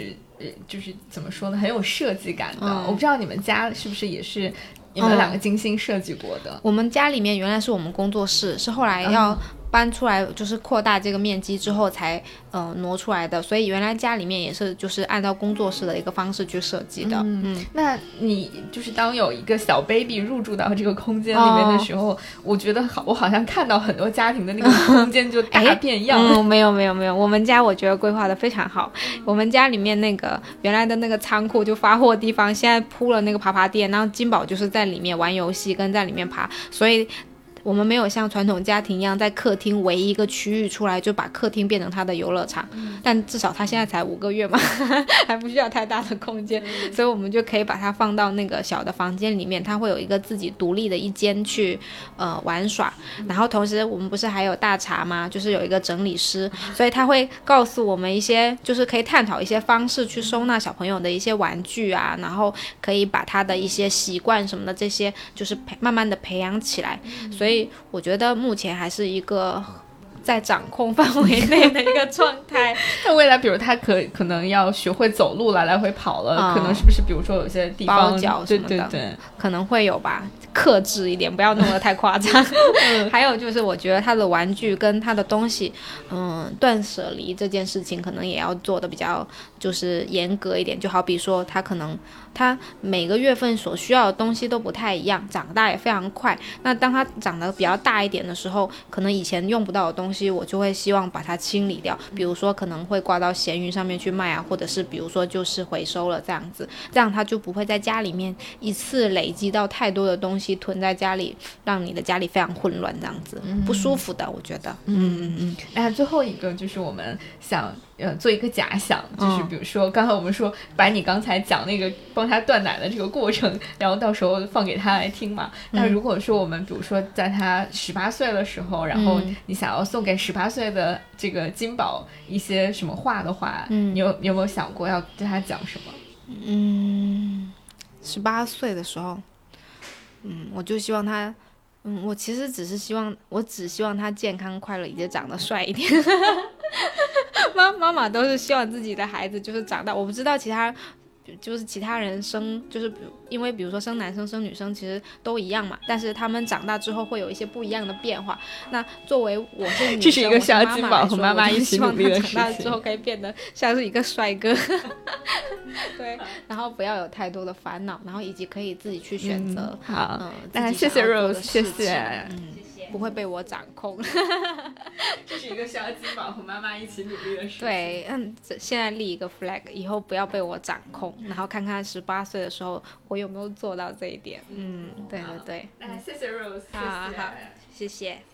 就是怎么说呢，很有设计感的。我不知道你们家是不是也是你们两个精心设计过的。 我们家里面原来是我们工作室，是后来要搬出来，就是扩大这个面积之后才挪出来的，所以原来家里面也是就是按照工作室的一个方式去设计的。 那你就是当有一个小 baby 入住到这个空间里面的时候，我觉得我好像看到很多家庭的那个空间就大变样。 没有，我们家我觉得规划的非常好。我们家里面那个原来的那个仓库就发货地方，现在铺了那个爬爬垫，然后金宝就是在里面玩游戏跟在里面爬，所以我们没有像传统家庭一样在客厅围一个区域出来，就把客厅变成他的游乐场。但至少他现在才5个月嘛，还不需要太大的空间，所以我们就可以把它放到那个小的房间里面，他会有一个自己独立的一间去玩耍。然后同时我们不是还有大茶吗？就是有一个整理师，所以他会告诉我们一些，就是可以探讨一些方式去收纳小朋友的一些玩具啊，然后可以把他的一些习惯什么的这些就是慢慢的培养起来。所以我觉得目前还是一个在掌控范围内的一个状态。 那未来比如他可能要学会走路了，来回跑了，可能是不是比如说有些地方包脚什么的， 对， 可能会有吧，克制一点，不要弄得太夸张。还有就是我觉得他的玩具跟他的东西断舍离这件事情可能也要做的比较就是严格一点。就好比说他每个月份所需要的东西都不太一样，长大也非常快。那当他长得比较大一点的时候，可能以前用不到的东西我就会希望把它清理掉，比如说可能会挂到闲鱼上面去卖啊，或者是比如说就是回收了这样子，这样他就不会在家里面一次累积到太多的东西囤在家里，让你的家里非常混乱，这样子不舒服的，我觉得。 那最后一个就是我们想做一个假想，就是比如说刚才我们说把你刚才讲那个帮他断奶的这个过程，然后到时候放给他来听嘛。那如果说我们比如说在他18岁的时候，然后你想要送给18岁的这个金宝一些什么话的话，你有没有想过要对他讲什么 ？18岁的时候，我就希望他，我其实只希望他健康快乐，以及长得帅一点。妈妈都是希望自己的孩子就是长大，我不知道其他人生，就是因为比如说生男生生女生其实都一样嘛，但是他们长大之后会有一一些不一样的变化。那作为我是女生， 这是一个需要金宝和妈妈一起努力的事情， 希望他长大之后可以变得像是一个帅哥。对，然后不要有太多的烦恼，然后以及可以自己去选择。 好，那谢谢 Rose， 谢谢。 不会被我掌控。 这是一个需要金宝和妈妈一起努力的事情。 对，现在立一个 flag， 以后不要被我掌控，然后看看18岁的时候我有没有做到这一点。对。 那谢谢 Rose， 好，谢谢。